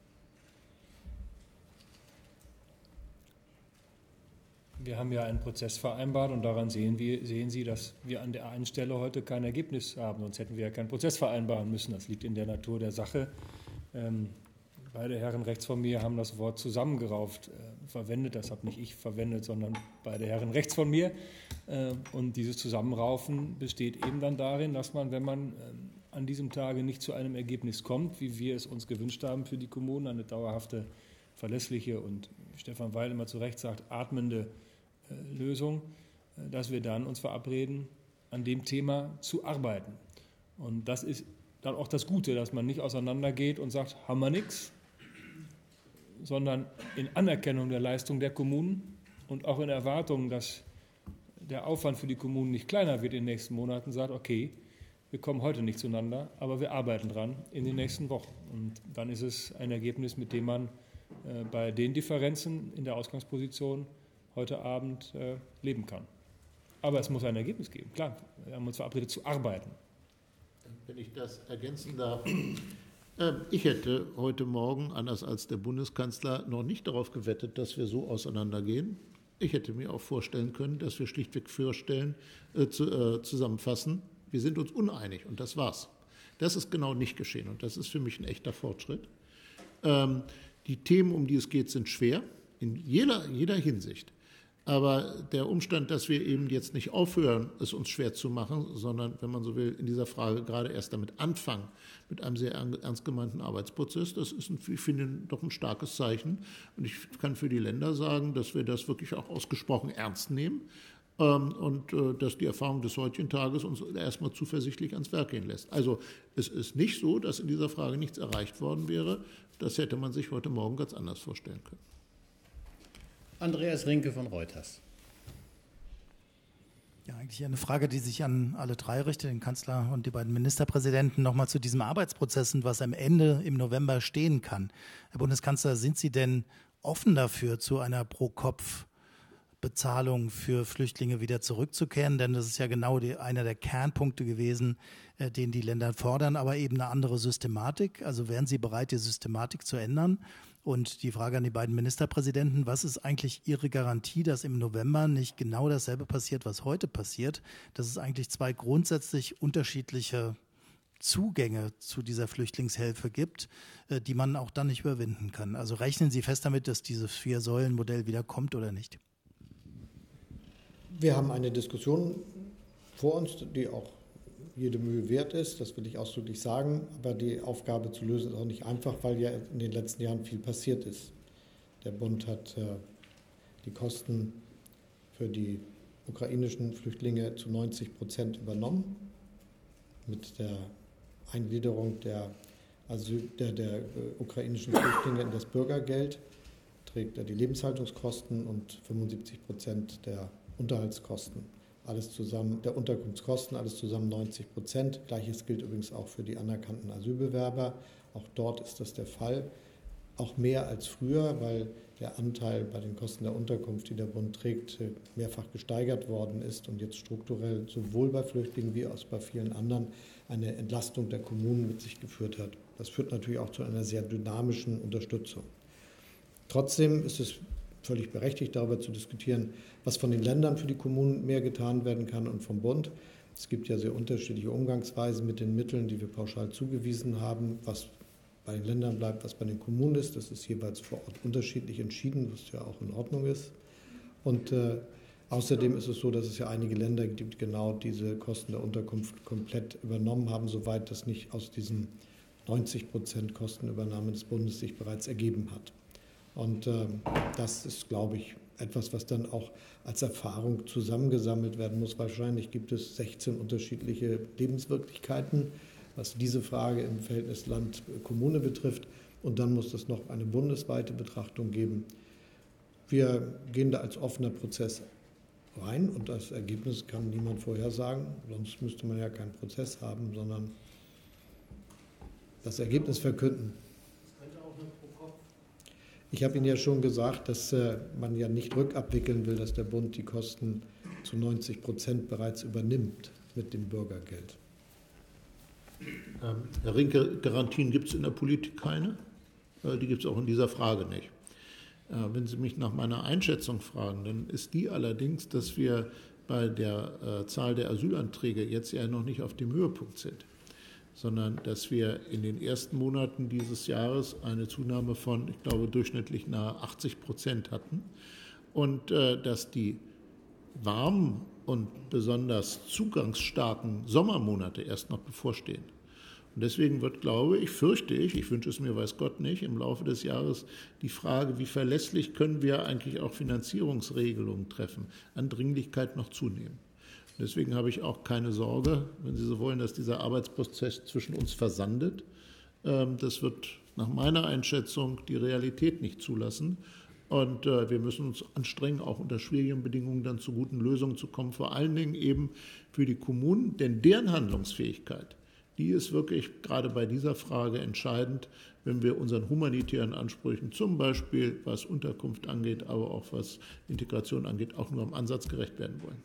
Wir haben ja einen Prozess vereinbart und daran sehen Sie, dass wir an der einen Stelle heute kein Ergebnis haben. Sonst hätten wir ja keinen Prozess vereinbaren müssen. Das liegt in der Natur der Sache. Beide Herren rechts von mir haben das Wort zusammengerauft verwendet. Das habe nicht ich verwendet, sondern beide Herren rechts von mir. Und dieses Zusammenraufen besteht eben dann darin, dass man, wenn man an diesem Tage nicht zu einem Ergebnis kommt, wie wir es uns gewünscht haben für die Kommunen, eine dauerhafte, verlässliche und, wie Stefan Weil immer zu Recht sagt, atmende Lösung, dass wir dann uns verabreden, an dem Thema zu arbeiten. Und das ist dann auch das Gute, dass man nicht auseinandergeht und sagt, haben wir nichts, sondern in Anerkennung der Leistung der Kommunen und auch in Erwartung, dass der Aufwand für die Kommunen nicht kleiner wird in den nächsten Monaten, sagt, okay, wir kommen heute nicht zueinander, aber wir arbeiten dran in den nächsten Wochen. Und dann ist es ein Ergebnis, mit dem man bei den Differenzen in der Ausgangsposition heute Abend leben kann. Aber es muss ein Ergebnis geben. Klar, wir haben uns verabredet zu arbeiten. Wenn ich das ergänzen darf. Ich hätte heute Morgen, anders als der Bundeskanzler, noch nicht darauf gewettet, dass wir so auseinandergehen. Ich hätte mir auch vorstellen können, dass wir schlichtweg zusammenfassen, wir sind uns uneinig und das war's. Das ist genau nicht geschehen und das ist für mich ein echter Fortschritt. Die Themen, um die es geht, sind schwer in jeder Hinsicht. Aber der Umstand, dass wir eben jetzt nicht aufhören, es uns schwer zu machen, sondern, wenn man so will, in dieser Frage gerade erst damit anfangen, mit einem sehr ernst gemeinten Arbeitsprozess, das ist, ich finde, doch ein starkes Zeichen. Und ich kann für die Länder sagen, dass wir das wirklich auch ausgesprochen ernst nehmen und dass die Erfahrung des heutigen Tages uns erstmal zuversichtlich ans Werk gehen lässt. Also es ist nicht so, dass in dieser Frage nichts erreicht worden wäre. Das hätte man sich heute Morgen ganz anders vorstellen können. Andreas Rinke von Reuters. Ja, eigentlich eine Frage, die sich an alle drei richtet, den Kanzler und die beiden Ministerpräsidenten, nochmal zu diesem Arbeitsprozess und was am Ende im November stehen kann. Herr Bundeskanzler, sind Sie denn offen dafür, zu einer Pro-Kopf-Bezahlung für Flüchtlinge wieder zurückzukehren? Denn das ist ja genau einer der Kernpunkte gewesen, den die Länder fordern, aber eben eine andere Systematik. Also wären Sie bereit, die Systematik zu ändern? Und die Frage an die beiden Ministerpräsidenten, was ist eigentlich Ihre Garantie, dass im November nicht genau dasselbe passiert, was heute passiert? Dass es eigentlich zwei grundsätzlich unterschiedliche Zugänge zu dieser Flüchtlingshilfe gibt, die man auch dann nicht überwinden kann. Also rechnen Sie fest damit, dass dieses Vier-Säulen-Modell wieder kommt oder nicht? Wir haben eine Diskussion vor uns, die auch jede Mühe wert ist, das will ich ausdrücklich sagen, aber die Aufgabe zu lösen ist auch nicht einfach, weil ja in den letzten Jahren viel passiert ist. Der Bund hat die Kosten für die ukrainischen Flüchtlinge zu 90% übernommen. Mit der Eingliederung der ukrainischen Flüchtlinge in das Bürgergeld trägt er die Lebenshaltungskosten und 75% der Unterhaltskosten. Alles zusammen, der Unterkunftskosten, alles zusammen 90%. Gleiches gilt übrigens auch für die anerkannten Asylbewerber. Auch dort ist das der Fall. Auch mehr als früher, weil der Anteil bei den Kosten der Unterkunft, die der Bund trägt, mehrfach gesteigert worden ist und jetzt strukturell sowohl bei Flüchtlingen wie auch bei vielen anderen eine Entlastung der Kommunen mit sich geführt hat. Das führt natürlich auch zu einer sehr dynamischen Unterstützung. Trotzdem ist es völlig berechtigt, darüber zu diskutieren, was von den Ländern für die Kommunen mehr getan werden kann und vom Bund. Es gibt ja sehr unterschiedliche Umgangsweisen mit den Mitteln, die wir pauschal zugewiesen haben, was bei den Ländern bleibt, was bei den Kommunen ist. Das ist jeweils vor Ort unterschiedlich entschieden, was ja auch in Ordnung ist. Und außerdem ist es so, dass es ja einige Länder gibt, die genau diese Kosten der Unterkunft komplett übernommen haben, soweit das nicht aus diesen 90% Kostenübernahme des Bundes sich bereits ergeben hat. Und das ist, glaube ich, etwas, was dann auch als Erfahrung zusammengesammelt werden muss. Wahrscheinlich gibt es 16 unterschiedliche Lebenswirklichkeiten, was diese Frage im Verhältnis Land-Kommune betrifft. Und dann muss es noch eine bundesweite Betrachtung geben. Wir gehen da als offener Prozess rein und das Ergebnis kann niemand vorhersagen. Sonst müsste man ja keinen Prozess haben, sondern das Ergebnis verkünden. Ich habe Ihnen ja schon gesagt, dass man ja nicht rückabwickeln will, dass der Bund die Kosten zu 90% bereits übernimmt mit dem Bürgergeld. Herr Rinke, Garantien gibt es in der Politik keine. Die gibt es auch in dieser Frage nicht. Wenn Sie mich nach meiner Einschätzung fragen, dann ist die allerdings, dass wir bei der Zahl der Asylanträge jetzt ja noch nicht auf dem Höhepunkt sind, sondern dass wir in den ersten Monaten dieses Jahres eine Zunahme von, ich glaube, durchschnittlich nahe 80% hatten und dass die warmen und besonders zugangsstarken Sommermonate erst noch bevorstehen. Und deswegen wird, glaube ich, fürchte ich wünsche es mir, weiß Gott nicht, im Laufe des Jahres die Frage, wie verlässlich können wir eigentlich auch Finanzierungsregelungen treffen, an Dringlichkeit noch zunehmen. Deswegen habe ich auch keine Sorge, wenn Sie so wollen, dass dieser Arbeitsprozess zwischen uns versandet. Das wird nach meiner Einschätzung die Realität nicht zulassen. Und wir müssen uns anstrengen, auch unter schwierigen Bedingungen dann zu guten Lösungen zu kommen, vor allen Dingen eben für die Kommunen, denn deren Handlungsfähigkeit, die ist wirklich gerade bei dieser Frage entscheidend, wenn wir unseren humanitären Ansprüchen, zum Beispiel was Unterkunft angeht, aber auch was Integration angeht, auch nur am Ansatz gerecht werden wollen.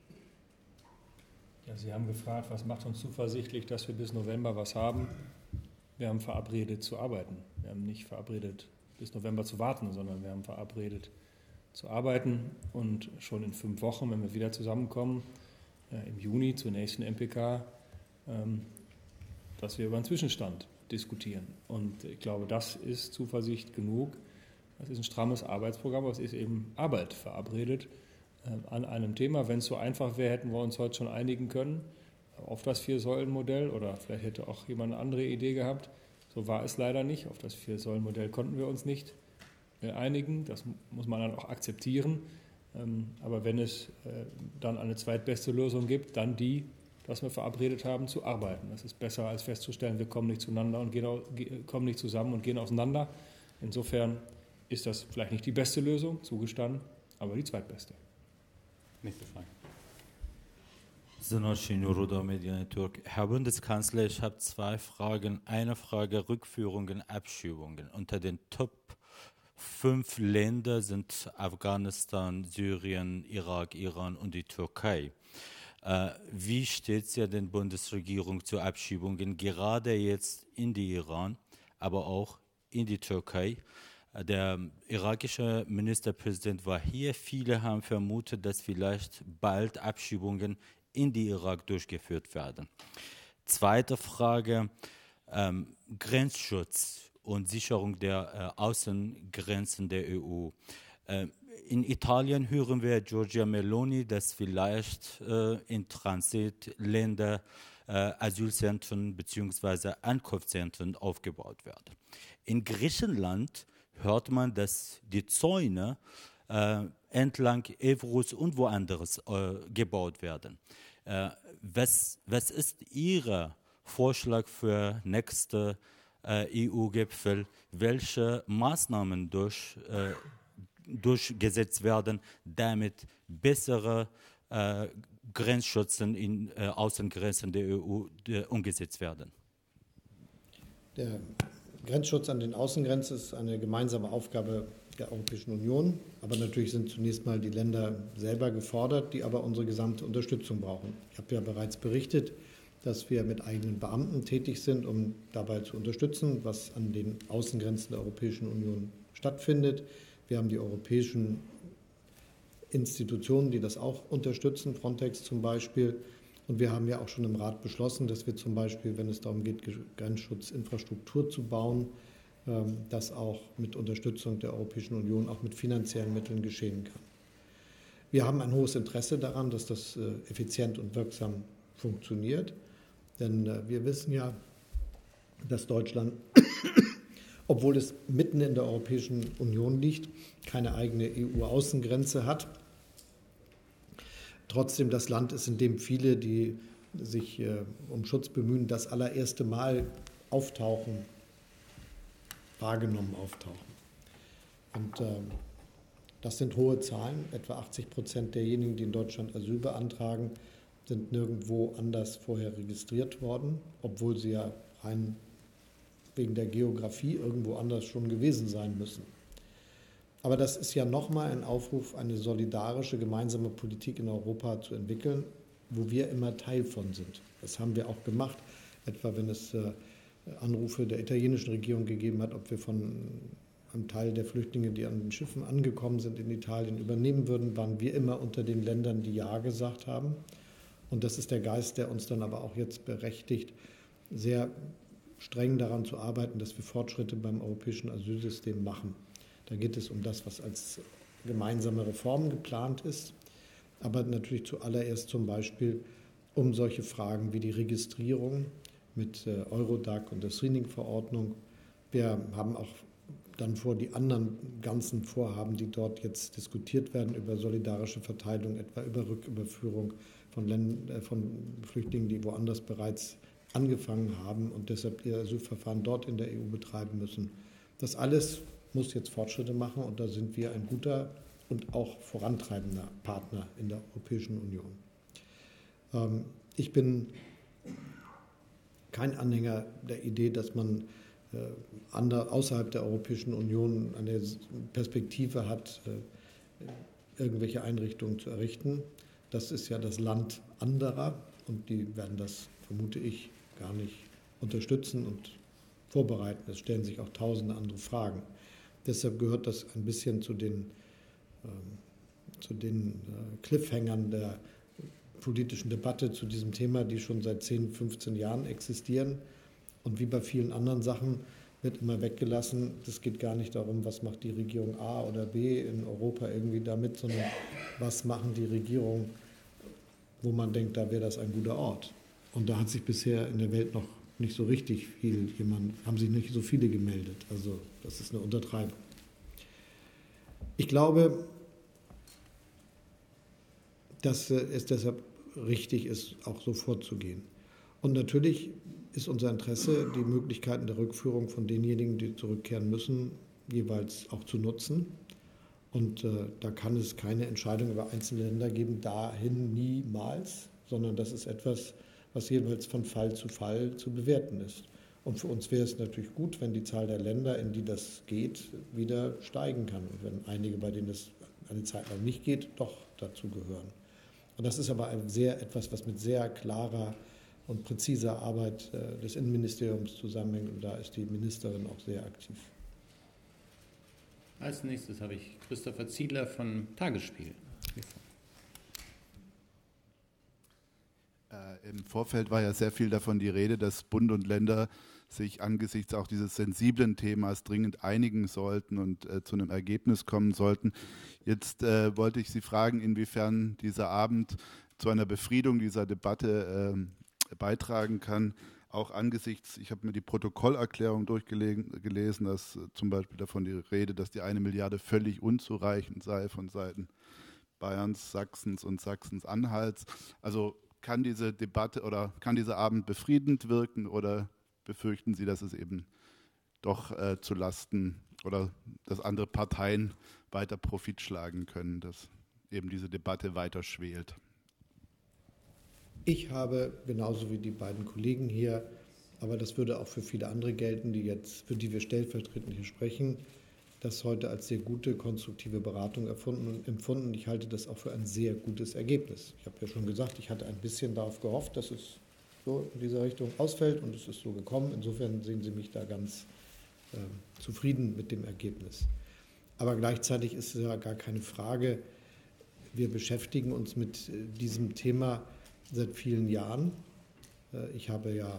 Ja, Sie haben gefragt, was macht uns zuversichtlich, dass wir bis November was haben? Wir haben verabredet zu arbeiten. Wir haben nicht verabredet, bis November zu warten, sondern wir haben verabredet zu arbeiten und schon in 5 Wochen, wenn wir wieder zusammenkommen, im Juni zur nächsten MPK, dass wir über einen Zwischenstand diskutieren. Und ich glaube, das ist Zuversicht genug. Das ist ein strammes Arbeitsprogramm, aber es ist eben Arbeit verabredet an einem Thema. Wenn es so einfach wäre, hätten wir uns heute schon einigen können auf das 4-Säulen-Modell oder vielleicht hätte auch jemand eine andere Idee gehabt. So war es leider nicht. Auf das 4-Säulen-Modell konnten wir uns nicht einigen. Das muss man dann auch akzeptieren. Aber wenn es dann eine zweitbeste Lösung gibt, dann die, dass wir verabredet haben, zu arbeiten. Das ist besser, als festzustellen, wir kommen nicht zueinander und kommen nicht zusammen und gehen auseinander. Insofern ist das vielleicht nicht die beste Lösung, zugestanden, aber die zweitbeste. Nächste Frage. Sonoshi Nuruda, Media Network. Herr Bundeskanzler, ich habe 2 Fragen. Eine Frage: Rückführungen, Abschiebungen. Unter den Top 5 Ländern sind Afghanistan, Syrien, Irak, Iran und die Türkei. Wie steht es ja der Bundesregierung zu Abschiebungen, gerade jetzt in die Iran, aber auch in die Türkei? Der irakische Ministerpräsident war hier. Viele haben vermutet, dass vielleicht bald Abschiebungen in die Irak durchgeführt werden. Zweite Frage, Grenzschutz und Sicherung der Außengrenzen der EU. In Italien hören wir Giorgia Meloni, dass vielleicht in Transitländern Asylzentren bzw. Ankunftszentren aufgebaut werden. In Griechenland hört man, dass die Zäune entlang Evros und woanders gebaut werden. Was ist Ihr Vorschlag für nächste EU-Gipfel? Welche Maßnahmen durchgesetzt werden, damit bessere Grenzschütze in Außengrenzen der EU umgesetzt werden? Der Grenzschutz an den Außengrenzen ist eine gemeinsame Aufgabe der Europäischen Union. Aber natürlich sind zunächst mal die Länder selber gefordert, die aber unsere gesamte Unterstützung brauchen. Ich habe ja bereits berichtet, dass wir mit eigenen Beamten tätig sind, um dabei zu unterstützen, was an den Außengrenzen der Europäischen Union stattfindet. Wir haben die europäischen Institutionen, die das auch unterstützen, Frontex zum Beispiel. Und wir haben ja auch schon im Rat beschlossen, dass wir zum Beispiel, wenn es darum geht, Grenzschutzinfrastruktur zu bauen, das auch mit Unterstützung der Europäischen Union, auch mit finanziellen Mitteln geschehen kann. Wir haben ein hohes Interesse daran, dass das effizient und wirksam funktioniert. Denn wir wissen ja, dass Deutschland, obwohl es mitten in der Europäischen Union liegt, keine eigene EU-Außengrenze hat. Trotzdem das Land ist, in dem viele, die sich um Schutz bemühen, das allererste Mal wahrgenommen auftauchen. Und das sind hohe Zahlen. Etwa 80% derjenigen, die in Deutschland Asyl beantragen, sind nirgendwo anders vorher registriert worden, obwohl sie ja rein wegen der Geografie irgendwo anders schon gewesen sein müssen. Aber das ist ja nochmal ein Aufruf, eine solidarische gemeinsame Politik in Europa zu entwickeln, wo wir immer Teil von sind. Das haben wir auch gemacht, etwa wenn es Anrufe der italienischen Regierung gegeben hat, ob wir von einem Teil der Flüchtlinge, die an den Schiffen angekommen sind in Italien, übernehmen würden, waren wir immer unter den Ländern, die Ja gesagt haben. Und das ist der Geist, der uns dann aber auch jetzt berechtigt, sehr streng daran zu arbeiten, dass wir Fortschritte beim europäischen Asylsystem machen. Da geht es um das, was als gemeinsame Reform geplant ist, aber natürlich zuallererst zum Beispiel um solche Fragen wie die Registrierung mit Eurodac und der Screening-Verordnung. Wir haben auch dann vor, die anderen ganzen Vorhaben, die dort jetzt diskutiert werden, über solidarische Verteilung, etwa über Rücküberführung von Flüchtlingen, die woanders bereits angefangen haben und deshalb ihr Asylverfahren dort in der EU betreiben müssen. Das alles muss jetzt Fortschritte machen und da sind wir ein guter und auch vorantreibender Partner in der Europäischen Union. Ich bin kein Anhänger der Idee, dass man außerhalb der Europäischen Union eine Perspektive hat, irgendwelche Einrichtungen zu errichten. Das ist ja das Land anderer und die werden das, vermute ich, gar nicht unterstützen und vorbereiten. Es stellen sich auch tausende andere Fragen. Deshalb gehört das ein bisschen zu den Cliffhängern der politischen Debatte zu diesem Thema, die schon seit 10, 15 Jahren existieren. Und wie bei vielen anderen Sachen wird immer weggelassen. Es geht gar nicht darum, was macht die Regierung A oder B in Europa irgendwie damit, sondern was machen die Regierungen, wo man denkt, da wäre das ein guter Ort. Und da hat sich bisher in der Welt noch nicht so richtig haben sich nicht so viele gemeldet. Also das ist eine Untertreibung. Ich glaube, dass es deshalb richtig ist, auch so vorzugehen. Und natürlich ist unser Interesse, die Möglichkeiten der Rückführung von denjenigen, die zurückkehren müssen, jeweils auch zu nutzen. Und da kann es keine Entscheidung über einzelne Länder geben, dahin niemals, sondern das ist etwas, was jeweils von Fall zu Fall zu bewerten ist. Und für uns wäre es natürlich gut, wenn die Zahl der Länder, in die das geht, wieder steigen kann. Und wenn einige, bei denen es eine Zeit lang nicht geht, doch dazu gehören. Und das ist aber etwas, was mit sehr klarer und präziser Arbeit des Innenministeriums zusammenhängt. Und da ist die Ministerin auch sehr aktiv. Als nächstes habe ich Christopher Ziedler von Tagesspiegel. Im Vorfeld war ja sehr viel davon die Rede, dass Bund und Länder sich angesichts auch dieses sensiblen Themas dringend einigen sollten und zu einem Ergebnis kommen sollten. Jetzt wollte ich Sie fragen, inwiefern dieser Abend zu einer Befriedung dieser Debatte beitragen kann, auch angesichts, ich habe mir die Protokollerklärung durchgelesen, dass zum Beispiel davon die Rede, dass die 1 Milliarde völlig unzureichend sei von Seiten Bayerns, Sachsens und Sachsen-Anhalts. Also kann diese Debatte oder kann dieser Abend befriedend wirken oder befürchten Sie, dass es eben doch zu Lasten oder dass andere Parteien weiter Profit schlagen können, dass eben diese Debatte weiter schwelt? Ich habe, genauso wie die beiden Kollegen hier, aber das würde auch für viele andere gelten, für die wir stellvertretend hier sprechen, das heute als sehr gute, konstruktive Beratung empfunden. Ich halte das auch für ein sehr gutes Ergebnis. Ich habe ja schon gesagt, ich hatte ein bisschen darauf gehofft, dass es so in dieser Richtung ausfällt und es ist so gekommen. Insofern sehen Sie mich da ganz zufrieden mit dem Ergebnis. Aber gleichzeitig ist es ja gar keine Frage, wir beschäftigen uns mit diesem Thema seit vielen Jahren. Ich habe ja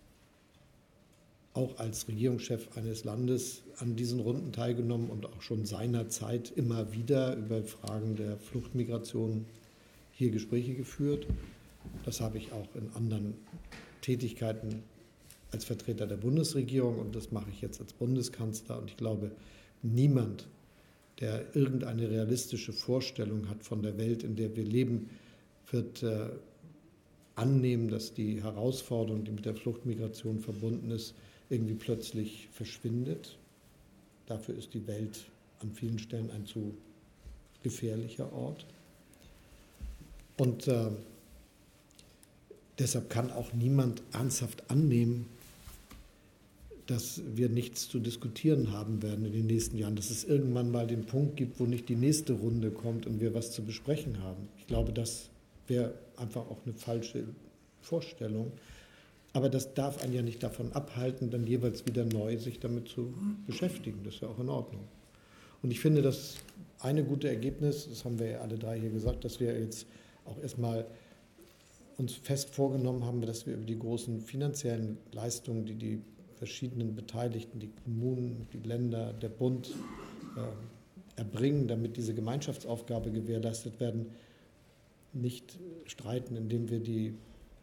auch als Regierungschef eines Landes an diesen Runden teilgenommen und auch schon seinerzeit immer wieder über Fragen der Fluchtmigration hier Gespräche geführt. Das habe ich auch in anderen Tätigkeiten als Vertreter der Bundesregierung und das mache ich jetzt als Bundeskanzler. Und ich glaube, niemand, der irgendeine realistische Vorstellung hat von der Welt, in der wir leben, wird annehmen, dass die Herausforderung, die mit der Fluchtmigration verbunden ist, irgendwie plötzlich verschwindet. Dafür ist die Welt an vielen Stellen ein zu gefährlicher Ort. Und deshalb kann auch niemand ernsthaft annehmen, dass wir nichts zu diskutieren haben werden in den nächsten Jahren, dass es irgendwann mal den Punkt gibt, wo nicht die nächste Runde kommt und wir was zu besprechen haben. Ich glaube, das wäre einfach auch eine falsche Vorstellung. Aber das darf einen ja nicht davon abhalten, dann jeweils wieder neu sich damit zu beschäftigen. Das ist ja auch in Ordnung. Und ich finde, das eine gute Ergebnis, das haben wir ja alle drei hier gesagt, dass wir jetzt auch erstmal uns fest vorgenommen haben, dass wir über die großen finanziellen Leistungen, die die verschiedenen Beteiligten, die Kommunen, die Länder, der Bund erbringen, damit diese Gemeinschaftsaufgabe gewährleistet werden, nicht streiten, indem wir die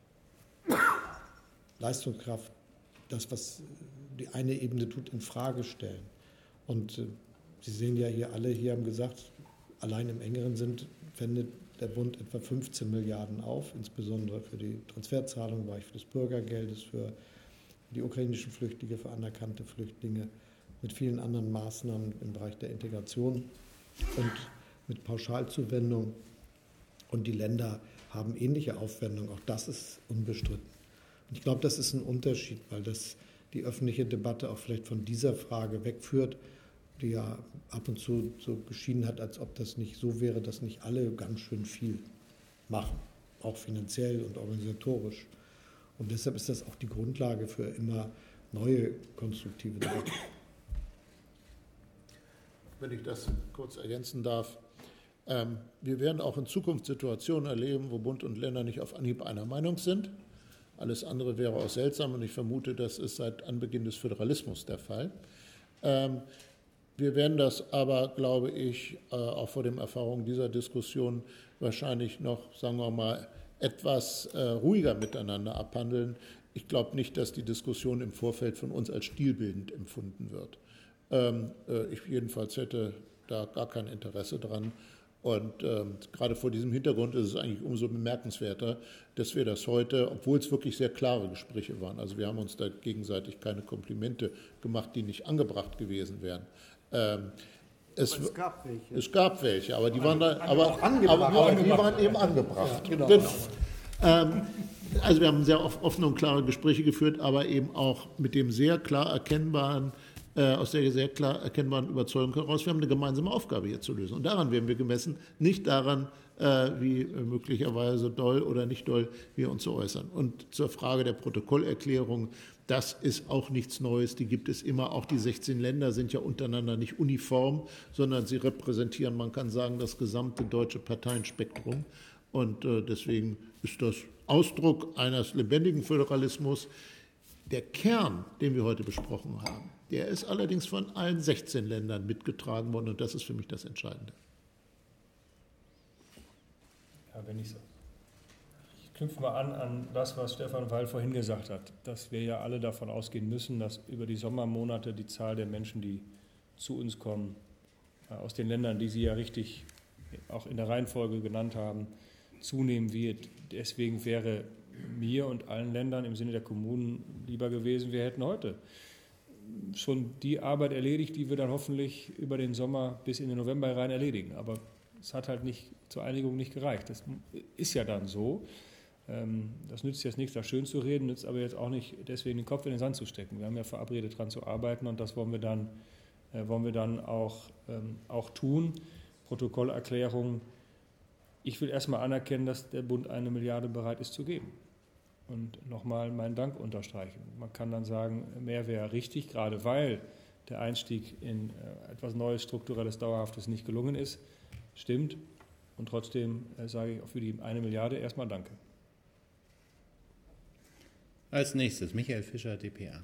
Leistungskraft, das, was die eine Ebene tut, in Frage stellen. Und Sie sehen ja hier alle, hier haben gesagt, allein im engeren Sinn wendet der Bund etwa 15 Milliarden auf, insbesondere für die Transferzahlung, im Bereich des Bürgergeldes, für die ukrainischen Flüchtlinge, für anerkannte Flüchtlinge, mit vielen anderen Maßnahmen im Bereich der Integration und mit Pauschalzuwendung. Und die Länder haben ähnliche Aufwendungen, auch das ist unbestritten. Und ich glaube, das ist ein Unterschied, weil das die öffentliche Debatte auch vielleicht von dieser Frage wegführt, die ja ab und zu so geschienen hat, als ob das nicht so wäre, dass nicht alle ganz schön viel machen, auch finanziell und organisatorisch. Und deshalb ist das auch die Grundlage für immer neue konstruktive Debatten. Wenn ich das kurz ergänzen darf. Wir werden auch in Zukunft Situationen erleben, wo Bund und Länder nicht auf Anhieb einer Meinung sind. Alles andere wäre auch seltsam und ich vermute, das ist seit Anbeginn des Föderalismus der Fall. Wir werden das aber, glaube ich, auch vor den Erfahrungen dieser Diskussion wahrscheinlich noch, sagen wir mal, etwas ruhiger miteinander abhandeln. Ich glaube nicht, dass die Diskussion im Vorfeld von uns als stilbildend empfunden wird. Ich jedenfalls hätte da gar kein Interesse dran. Und gerade vor diesem Hintergrund ist es eigentlich umso bemerkenswerter, dass wir das heute, obwohl es wirklich sehr klare Gespräche waren, also wir haben uns da gegenseitig keine Komplimente gemacht, die nicht angebracht gewesen wären. Es gab welche. Es gab welche, aber die waren die waren eben angebracht. Ja, genau. Also wir haben sehr offene und klare Gespräche geführt, aber eben auch mit dem sehr klar erkennbaren aus der sehr klar erkennbaren Überzeugung heraus, wir haben eine gemeinsame Aufgabe hier zu lösen. Und daran werden wir gemessen, nicht daran, wie möglicherweise doll oder nicht doll wir uns so äußern. Und zur Frage der Protokollerklärung, das ist auch nichts Neues, die gibt es immer. Auch die 16 Länder sind ja untereinander nicht uniform, sondern sie repräsentieren, man kann sagen, das gesamte deutsche Parteienspektrum. Und deswegen ist das Ausdruck eines lebendigen Föderalismus. Der Kern, den wir heute besprochen haben, der ist allerdings von allen 16 Ländern mitgetragen worden und das ist für mich das Entscheidende. Ja, ich knüpfe mal an das, was Stefan Weil vorhin gesagt hat, dass wir ja alle davon ausgehen müssen, dass über die Sommermonate die Zahl der Menschen, die zu uns kommen, aus den Ländern, die Sie ja richtig auch in der Reihenfolge genannt haben, zunehmen wird. Deswegen wäre mir und allen Ländern im Sinne der Kommunen lieber gewesen, wir hätten heute schon die Arbeit erledigt, die wir dann hoffentlich über den Sommer bis in den November rein erledigen. Aber es hat halt nicht zur Einigung nicht gereicht. Das ist ja dann so. Das nützt jetzt nichts, da schön zu reden, nützt aber jetzt auch nicht, deswegen den Kopf in den Sand zu stecken. Wir haben ja verabredet, daran zu arbeiten und das wollen wir dann auch tun. Protokollerklärung. Ich will erstmal anerkennen, dass der Bund 1 Milliarde bereit ist zu geben. Und nochmal meinen Dank unterstreichen. Man kann dann sagen, mehr wäre richtig, gerade weil der Einstieg in etwas Neues, Strukturelles, Dauerhaftes nicht gelungen ist. Stimmt. Und trotzdem sage ich auch für die 1 Milliarde erstmal Danke. Als nächstes Michael Fischer, dpa.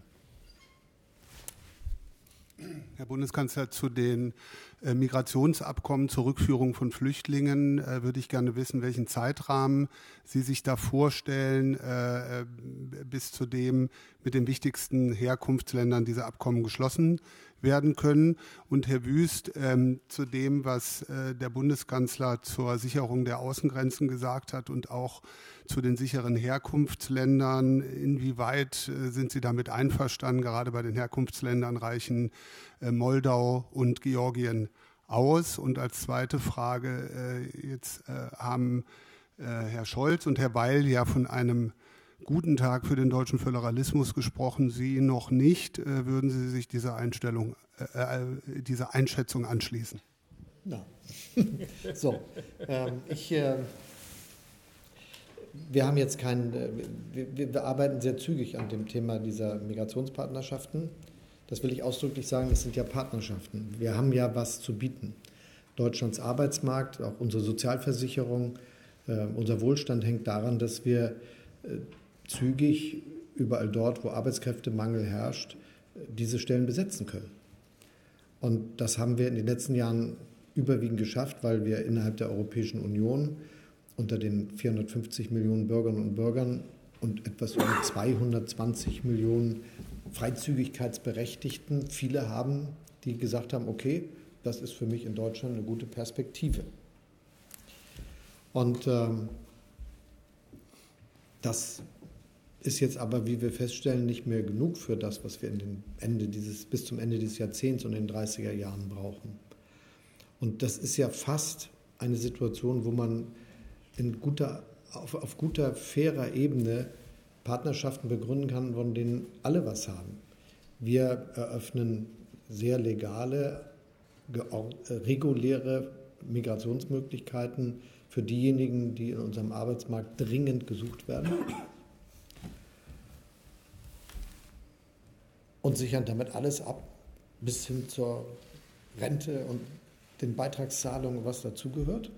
Herr Bundeskanzler, zu den Migrationsabkommen zur Rückführung von Flüchtlingen würde ich gerne wissen, welchen Zeitrahmen Sie sich da vorstellen, bis zu dem mit den wichtigsten Herkunftsländern diese Abkommen geschlossen werden können. Und Herr Wüst, zu dem, was der Bundeskanzler zur Sicherung der Außengrenzen gesagt hat und auch zu den sicheren Herkunftsländern, inwieweit sind Sie damit einverstanden? Gerade bei den Herkunftsländern reichen Moldau und Georgien aus. Und als zweite Frage, jetzt haben Herr Scholz und Herr Weil ja von einem guten Tag für den deutschen Föderalismus gesprochen. Sie noch nicht. Würden Sie sich dieser Einschätzung anschließen? Na, so, wir haben jetzt wir arbeiten sehr zügig an dem Thema dieser Migrationspartnerschaften. Das will ich ausdrücklich sagen, das sind ja Partnerschaften. Wir haben ja was zu bieten. Deutschlands Arbeitsmarkt, auch unsere Sozialversicherung, unser Wohlstand hängt daran, dass wir zügig überall dort, wo Arbeitskräftemangel herrscht, diese Stellen besetzen können. Und das haben wir in den letzten Jahren überwiegend geschafft, weil wir innerhalb der Europäischen Union unter den 450 Millionen Bürgerinnen und Bürgern und etwas über 220 Millionen Freizügigkeitsberechtigten viele haben, die gesagt haben, okay, das ist für mich in Deutschland eine gute Perspektive. Und das ist jetzt aber, wie wir feststellen, nicht mehr genug für das, was wir bis zum Ende dieses Jahrzehnts und in den 30er Jahren brauchen. Und das ist ja fast eine Situation, wo man auf guter, fairer Ebene Partnerschaften begründen kann, von denen alle was haben. Wir eröffnen sehr legale, reguläre Migrationsmöglichkeiten für diejenigen, die in unserem Arbeitsmarkt dringend gesucht werden und sichern damit alles ab, bis hin zur Rente und den Beitragszahlungen, was dazugehört.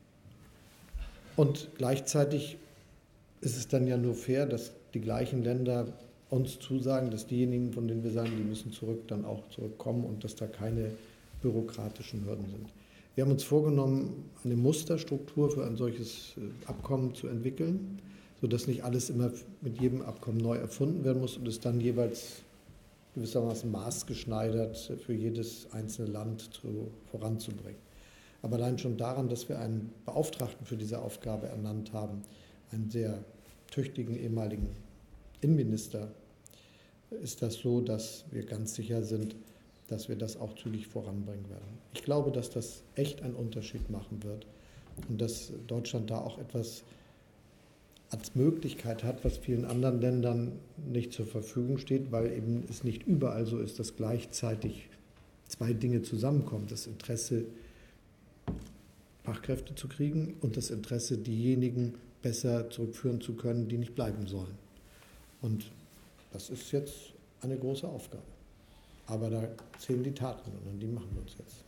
Und gleichzeitig ist es dann ja nur fair, dass die gleichen Länder uns zusagen, dass diejenigen, von denen wir sagen, die müssen zurück, dann auch zurückkommen und dass da keine bürokratischen Hürden sind. Wir haben uns vorgenommen, eine Musterstruktur für ein solches Abkommen zu entwickeln, sodass nicht alles immer mit jedem Abkommen neu erfunden werden muss und es dann jeweils gewissermaßen maßgeschneidert für jedes einzelne Land voranzubringen. Aber allein schon daran, dass wir einen Beauftragten für diese Aufgabe ernannt haben, einen sehr tüchtigen ehemaligen Innenminister, ist das so, dass wir ganz sicher sind, dass wir das auch zügig voranbringen werden. Ich glaube, dass das echt einen Unterschied machen wird und dass Deutschland da auch etwas als Möglichkeit hat, was vielen anderen Ländern nicht zur Verfügung steht, weil eben es nicht überall so ist, dass gleichzeitig zwei Dinge zusammenkommen. Das Interesse, Fachkräfte zu kriegen und das Interesse, diejenigen besser zurückführen zu können, die nicht bleiben sollen. Und das ist jetzt eine große Aufgabe. Aber da zählen die Taten und an die machen wir uns jetzt.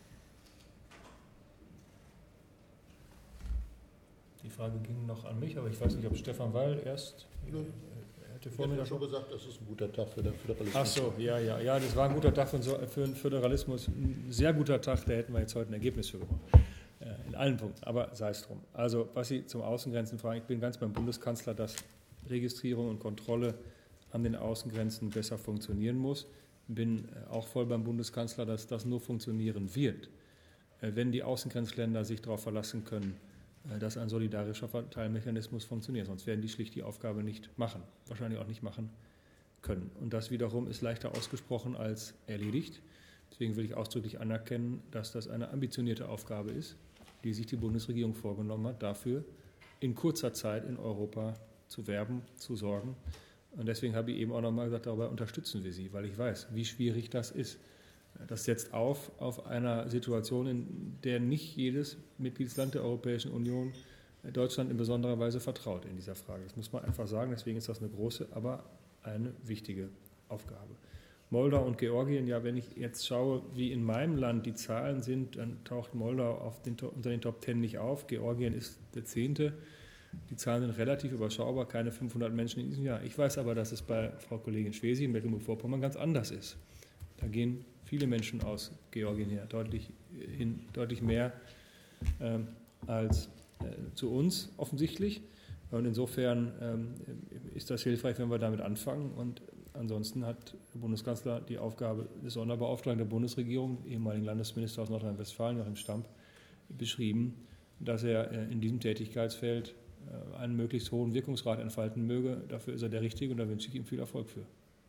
Die Frage ging noch an mich, aber ich weiß nicht, ob Stefan Weil erst hätte vor mir schon gesagt, das ist ein guter Tag für den Föderalismus. Ach so, ja, das war ein guter Tag für den Föderalismus. Ein sehr guter Tag, da hätten wir jetzt heute ein Ergebnis für gemacht. In allen Punkten, aber sei es drum. Also, was Sie zum Außengrenzen fragen, ich bin ganz beim Bundeskanzler, dass Registrierung und Kontrolle an den Außengrenzen besser funktionieren muss. Bin auch voll beim Bundeskanzler, dass das nur funktionieren wird, wenn die Außengrenzländer sich darauf verlassen können, dass ein solidarischer Verteilmechanismus funktioniert. Sonst werden die schlicht die Aufgabe nicht machen, wahrscheinlich auch nicht machen können. Und das wiederum ist leichter ausgesprochen als erledigt. Deswegen will ich ausdrücklich anerkennen, dass das eine ambitionierte Aufgabe ist, die sich die Bundesregierung vorgenommen hat, dafür in kurzer Zeit in Europa zu werben, zu sorgen. Und deswegen habe ich eben auch nochmal gesagt, darüber unterstützen wir Sie, weil ich weiß, wie schwierig das ist. Das setzt auf einer Situation, in der nicht jedes Mitgliedsland der Europäischen Union Deutschland in besonderer Weise vertraut in dieser Frage. Das muss man einfach sagen. Deswegen ist das eine große, aber eine wichtige Aufgabe. Moldau und Georgien, ja, wenn ich jetzt schaue, wie in meinem Land die Zahlen sind, dann taucht Moldau unter den Top 10 nicht auf. Georgien ist der 10. Die Zahlen sind relativ überschaubar, keine 500 Menschen in diesem Jahr. Ich weiß aber, dass es bei Frau Kollegin Schwesi in Mecklenburg-Vorpommern ganz anders ist. Da gehen viele Menschen aus Georgien her, deutlich mehr als zu uns offensichtlich. Und insofern ist das hilfreich, wenn wir damit anfangen. Und ansonsten hat der Bundeskanzler die Aufgabe des Sonderbeauftragten der Bundesregierung, ehemaligen Landesminister aus Nordrhein-Westfalen, Joachim Stamp, beschrieben, dass er in diesem Tätigkeitsfeld einen möglichst hohen Wirkungsgrad entfalten möge. Dafür ist er der Richtige und da wünsche ich ihm viel Erfolg für.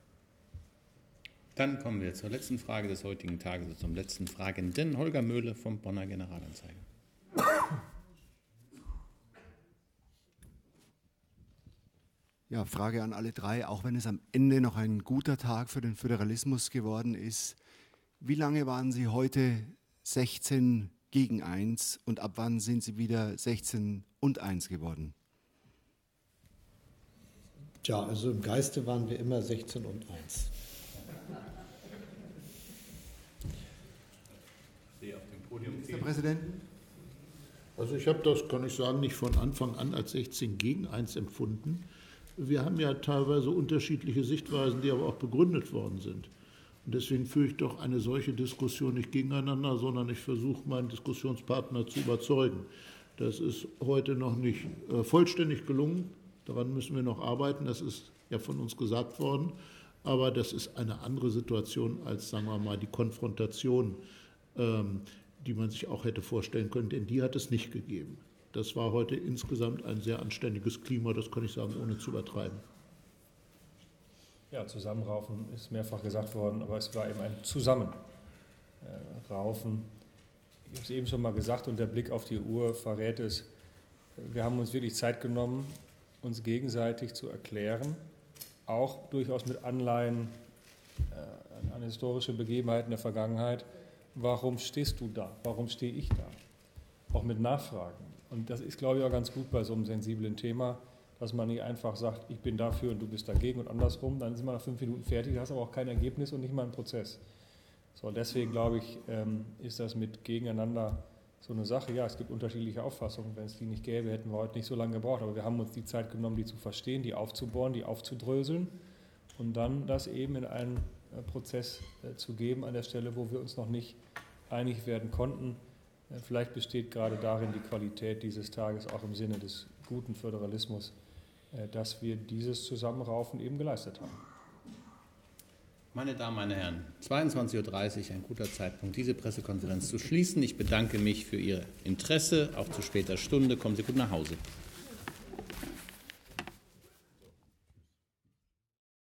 Dann kommen wir zur letzten Frage des heutigen Tages, zum letzten Fragenden, Holger Möhle vom Bonner Generalanzeiger. Ja, Frage an alle drei, auch wenn es am Ende noch ein guter Tag für den Föderalismus geworden ist. Wie lange waren Sie heute 16 gegen 1 und ab wann sind Sie wieder 16 und 1 geworden? Tja, also im Geiste waren wir immer 16 und 1. Herr Präsident? Also ich habe das, kann ich sagen, nicht von Anfang an als 16 gegen 1 empfunden. Wir haben ja teilweise unterschiedliche Sichtweisen, die aber auch begründet worden sind. Und deswegen führe ich doch eine solche Diskussion nicht gegeneinander, sondern ich versuche, meinen Diskussionspartner zu überzeugen. Das ist heute noch nicht vollständig gelungen. Daran müssen wir noch arbeiten. Das ist ja von uns gesagt worden. Aber das ist eine andere Situation als, sagen wir mal, die Konfrontation, die man sich auch hätte vorstellen können. Denn die hat es nicht gegeben. Das war heute insgesamt ein sehr anständiges Klima, das kann ich sagen, ohne zu übertreiben. Ja, Zusammenraufen ist mehrfach gesagt worden, aber es war eben ein Zusammenraufen. Ich habe es eben schon mal gesagt und der Blick auf die Uhr verrät es. Wir haben uns wirklich Zeit genommen, uns gegenseitig zu erklären, auch durchaus mit Anleihen an historische Begebenheiten der Vergangenheit. Warum stehst du da? Warum stehe ich da? Auch mit Nachfragen. Und das ist, glaube ich, auch ganz gut bei so einem sensiblen Thema, dass man nicht einfach sagt, ich bin dafür und du bist dagegen und andersrum. Dann sind wir nach 5 Minuten fertig, hast aber auch kein Ergebnis und nicht mal einen Prozess. So, deswegen, glaube ich, ist das mit Gegeneinander so eine Sache. Ja, es gibt unterschiedliche Auffassungen. Wenn es die nicht gäbe, hätten wir heute nicht so lange gebraucht. Aber wir haben uns die Zeit genommen, die zu verstehen, die aufzubohren, die aufzudröseln und dann das eben in einen Prozess zu geben an der Stelle, wo wir uns noch nicht einig werden konnten. Vielleicht besteht gerade darin die Qualität dieses Tages auch im Sinne des guten Föderalismus, dass wir dieses Zusammenraufen eben geleistet haben. Meine Damen, meine Herren, 22:30 Uhr, ein guter Zeitpunkt, diese Pressekonferenz zu schließen. Ich bedanke mich für Ihr Interesse, auch zu später Stunde. Kommen Sie gut nach Hause.